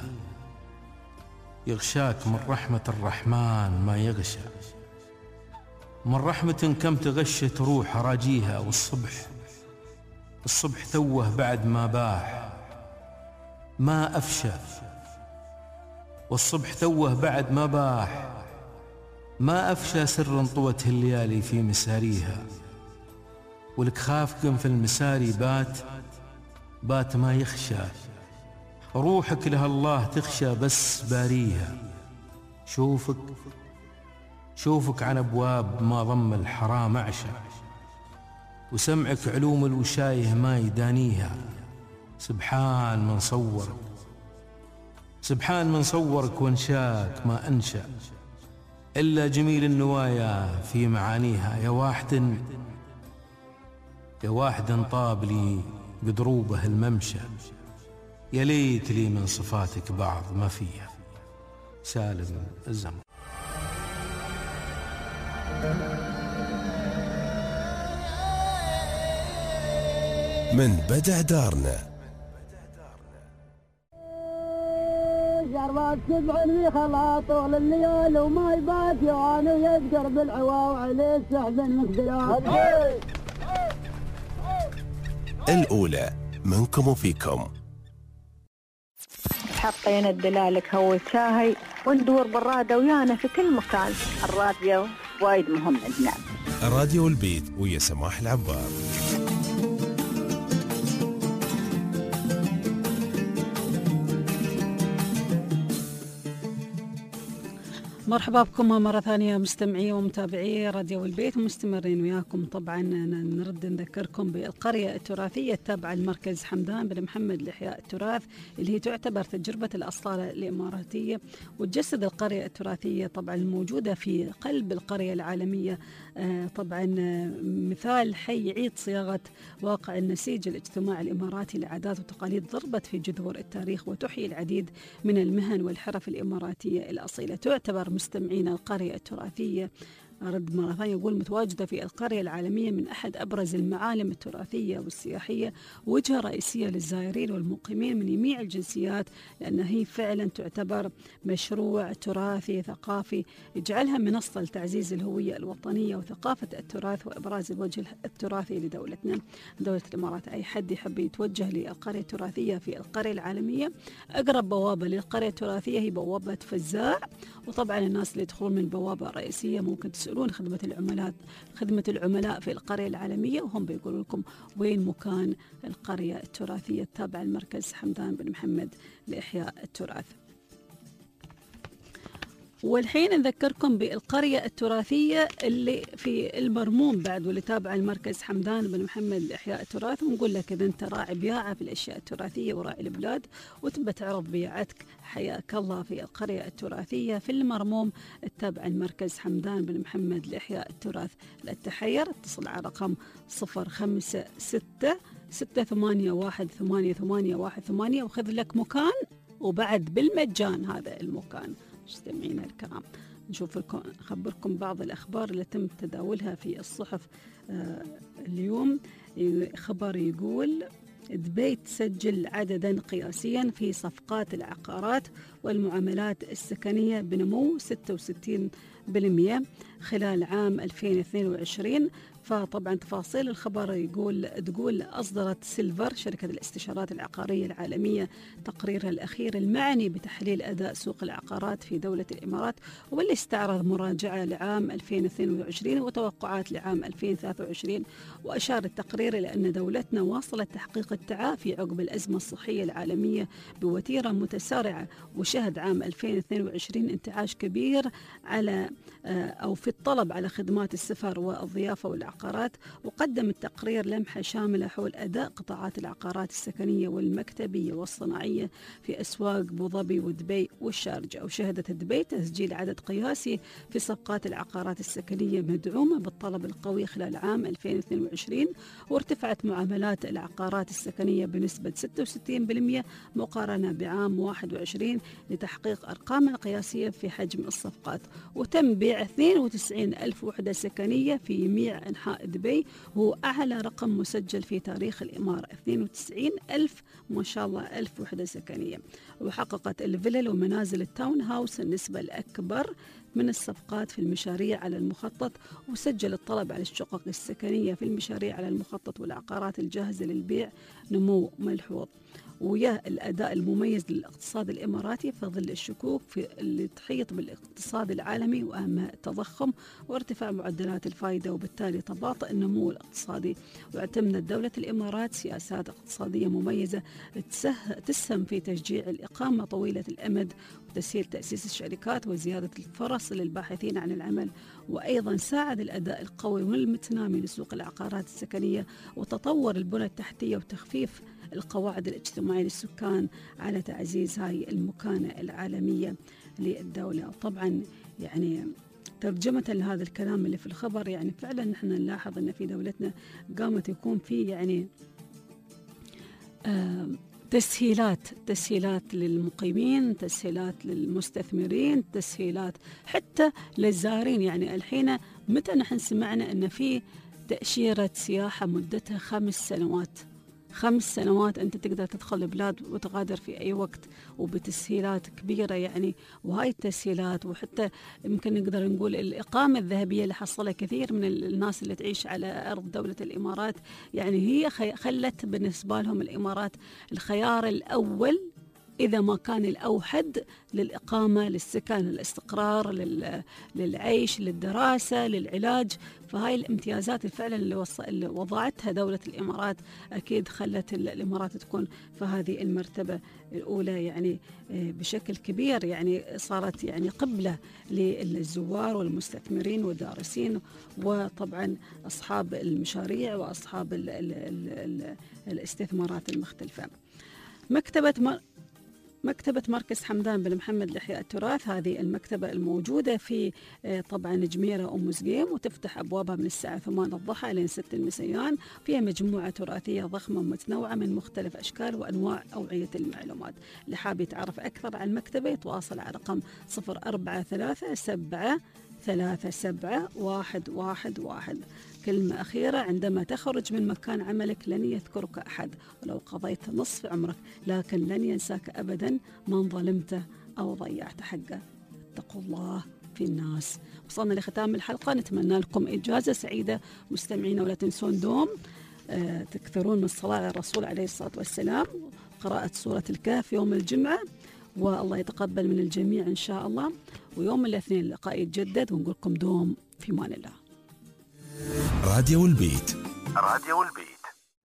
يغشاك من رحمة الرحمن ما يغشى، من رحمة كم تغشت روح راجيها، والصبح توه بعد ما باح ما أفشى، والصبح توه بعد ما باح ما أفشى سر انطوته الليالي في مساريها، ولك خافكم في المساري بات ما يخشى، روحك لها الله تخشى بس باريها، شوفك عن أبواب ما ضم الحرام أعشى، وسمعك علوم الوشايه ما يدانيها، سبحان من صورك وانشاك ما أنشأ إلا جميل النوايا في معانيها، يا واحد طاب لي بدروبه الممشى، يا ليت لي من صفاتك بعض ما فيها. سالم الزمن. من بدع دارنا. جربت سبع في خلاط طول الليل وما يبات يوان ويذكر بالعوا وعليه السحب المقدرات. الأولى منكم وفيكم. حطينا الدلالك هو شاهي وندور بالرادة ويانا في كل مكان. الراديو وايد مهم عندنا. الراديو البيت ويا سماح العبار. مرحبا بكم مرة ثانية مستمعي ومتابعي راديو البيت، مستمرين وياكم. طبعا نرد نذكركم بالقرية التراثية التابعة لمركز حمدان بن محمد لإحياء التراث، اللي هي تعتبر تجربة الأصالة الإماراتية، وتجسد القرية التراثية طبعا الموجودة في قلب القرية العالمية طبعا مثال حي يعيد صياغة واقع النسيج الاجتماعي الإماراتي لعادات وتقاليد ضربت في جذور التاريخ وتحيي العديد من المهن والحرف الإماراتية الأصيلة. تعتبر مستمعين القرية التراثية، أرد مرة ثانية يقول، متواجدة في القرية العالمية من أحد أبرز المعالم التراثية والسياحية، وجهة رئيسية للزائرين والمقيمين من جميع الجنسيات، لأنها هي فعلا تعتبر مشروع تراثي ثقافي يجعلها منصة لتعزيز الهوية الوطنية وثقافة التراث وإبراز الوجه التراثي لدولتنا دولة الإمارات. أي حد يحب يتوجه للقرية التراثية في القرية العالمية، أقرب بوابة للقرية التراثية هي بوابة فزاع، وطبعا الناس اللي يدخلون من البوابة الرئيسية ممكن تسألون خدمة العملاء في القرية العالمية، وهم بيقولوا لكم وين مكان القرية التراثية التابعة لمركز حمدان بن محمد لإحياء التراث. والحين نذكركم بالقرية التراثية اللي في المرموم بعد، واللي تابعة المركز حمدان بن محمد لإحياء التراث. ونقول لك إذا أنت راعي بياعة في الأشياء التراثية وراعي البلاد وتبى تعرض بياعتك، حياك الله في القرية التراثية في المرموم التابعة المركز حمدان بن محمد لإحياء التراث. لا تحير، اتصل على رقم 056 681 8818 وخذ لك مكان وبعد بالمجان هذا المكان. مستمعينا الكرام، أخبركم بعض الأخبار اللي تم تداولها في الصحف اليوم. خبر يقول دبي تسجل عددا قياسيا في صفقات العقارات والمعاملات السكنية بنمو 66% خلال عام 2022. فطبعا تفاصيل الخبر تقول أصدرت سيلفر شركة الاستشارات العقارية العالمية تقريرها الأخير المعني بتحليل أداء سوق العقارات في دولة الإمارات، واللي استعرض مراجعة لعام 2022 وتوقعات لعام 2023. وأشار التقرير إلى أن دولتنا واصلت تحقيق التعافي عقب الأزمة الصحية العالمية بوتيرة متسارعة، وشهد عام 2022 انتعاش كبير على أو في الطلب على خدمات السفر والضيافة والعقارات. وقدم التقرير لمحة شاملة حول أداء قطاعات العقارات السكنية والمكتبية والصناعية في أسواق أبوظبي ودبي والشارجة. وشهدت دبي تسجيل عدد قياسي في صفقات العقارات السكنية مدعومة بالطلب القوي خلال عام 2022، وارتفعت معاملات العقارات السكنية بنسبة 66% مقارنة بعام 21 لتحقيق أرقام قياسية في حجم الصفقات. وتم بيع 92 ألف وحدة سكنية في جميع أنحاء دبي، وهو أعلى رقم مسجل في تاريخ الإمارة. 92 ألف ما شاء الله ألف وحدة سكنية. وحققت الفلل ومنازل التاون هاوس النسبة الأكبر من الصفقات في المشاريع على المخطط، وسجل الطلب على الشقق السكنية في المشاريع على المخطط والعقارات الجاهزة للبيع نمو ملحوظ. ويا الأداء المميز للاقتصاد الإماراتي في ظل الشكوك اللي تحيط بالاقتصاد العالمي وأهمها التضخم وارتفاع معدلات الفائدة، وبالتالي تباطؤ النمو الاقتصادي. واعتمدت دولة الإمارات سياسات اقتصادية مميزة تسهم في تشجيع الإقامة طويلة الأمد وتسهيل تأسيس الشركات وزيادة الفرص للباحثين عن العمل. وأيضا ساعد الأداء القوي والمتنامي لسوق العقارات السكنية وتطور البنى التحتية وتخفيف القواعد الاجتماعية للسكان على تعزيز هاي المكانة العالمية للدولة. وطبعا يعني ترجمة لهذا الكلام اللي في الخبر، يعني فعلا نحن نلاحظ أن في دولتنا قامت يكون في يعني تسهيلات للمقيمين، تسهيلات للمستثمرين، تسهيلات حتى للزائرين. يعني الحين متى نحن سمعنا أن في تأشيرة سياحة مدتها 5 سنوات؟ 5 سنوات أنت تقدر تدخل البلاد وتغادر في أي وقت وبتسهيلات كبيرة يعني. وهاي التسهيلات وحتى يمكن نقدر نقول الإقامة الذهبية اللي حصلها كثير من الناس اللي تعيش على أرض دولة الإمارات، يعني هي خلت بالنسبة لهم الإمارات الخيار الأول إذا ما كان الأوحد للإقامة، للسكن، للاستقرار، للعيش، للدراسة، للعلاج. فهاي الامتيازات فعلا اللي وضعتها دولة الإمارات أكيد خلت الإمارات تكون في هذه المرتبة الأولى يعني بشكل كبير. يعني صارت يعني قبلة للزوار والمستثمرين والدارسين وطبعا أصحاب المشاريع وأصحاب الاستثمارات المختلفة. مكتبة مركز حمدان بن محمد لإحياء التراث، هذه المكتبة الموجودة في طبعا جميرة أم زقيم، وتفتح أبوابها من الساعة 8 الضحى إلى 6 المساء. فيها مجموعة تراثية ضخمة متنوعة من مختلف أشكال وأنواع أوعية المعلومات. اللي حاب يتعرف أكثر عن المكتبة يتواصل على رقم 0437 كلمة أخيرة: عندما تخرج من مكان عملك لن يذكرك أحد ولو قضيت نصف عمرك، لكن لن ينساك أبدا من ظلمته أو ضيعت حقه. اتقوا الله في الناس. وصلنا لختام الحلقة، نتمنى لكم إجازة سعيدة مستمعينا، ولا تنسون دوم تكثرون من الصلاة على الرسول عليه الصلاة والسلام، قراءة سورة الكهف يوم الجمعة، والله يتقبل من الجميع إن شاء الله. ويوم الاثنين اللقاء يتجدد، ونقول لكم دوم في مان الله. راديو البيت. راديو البيت.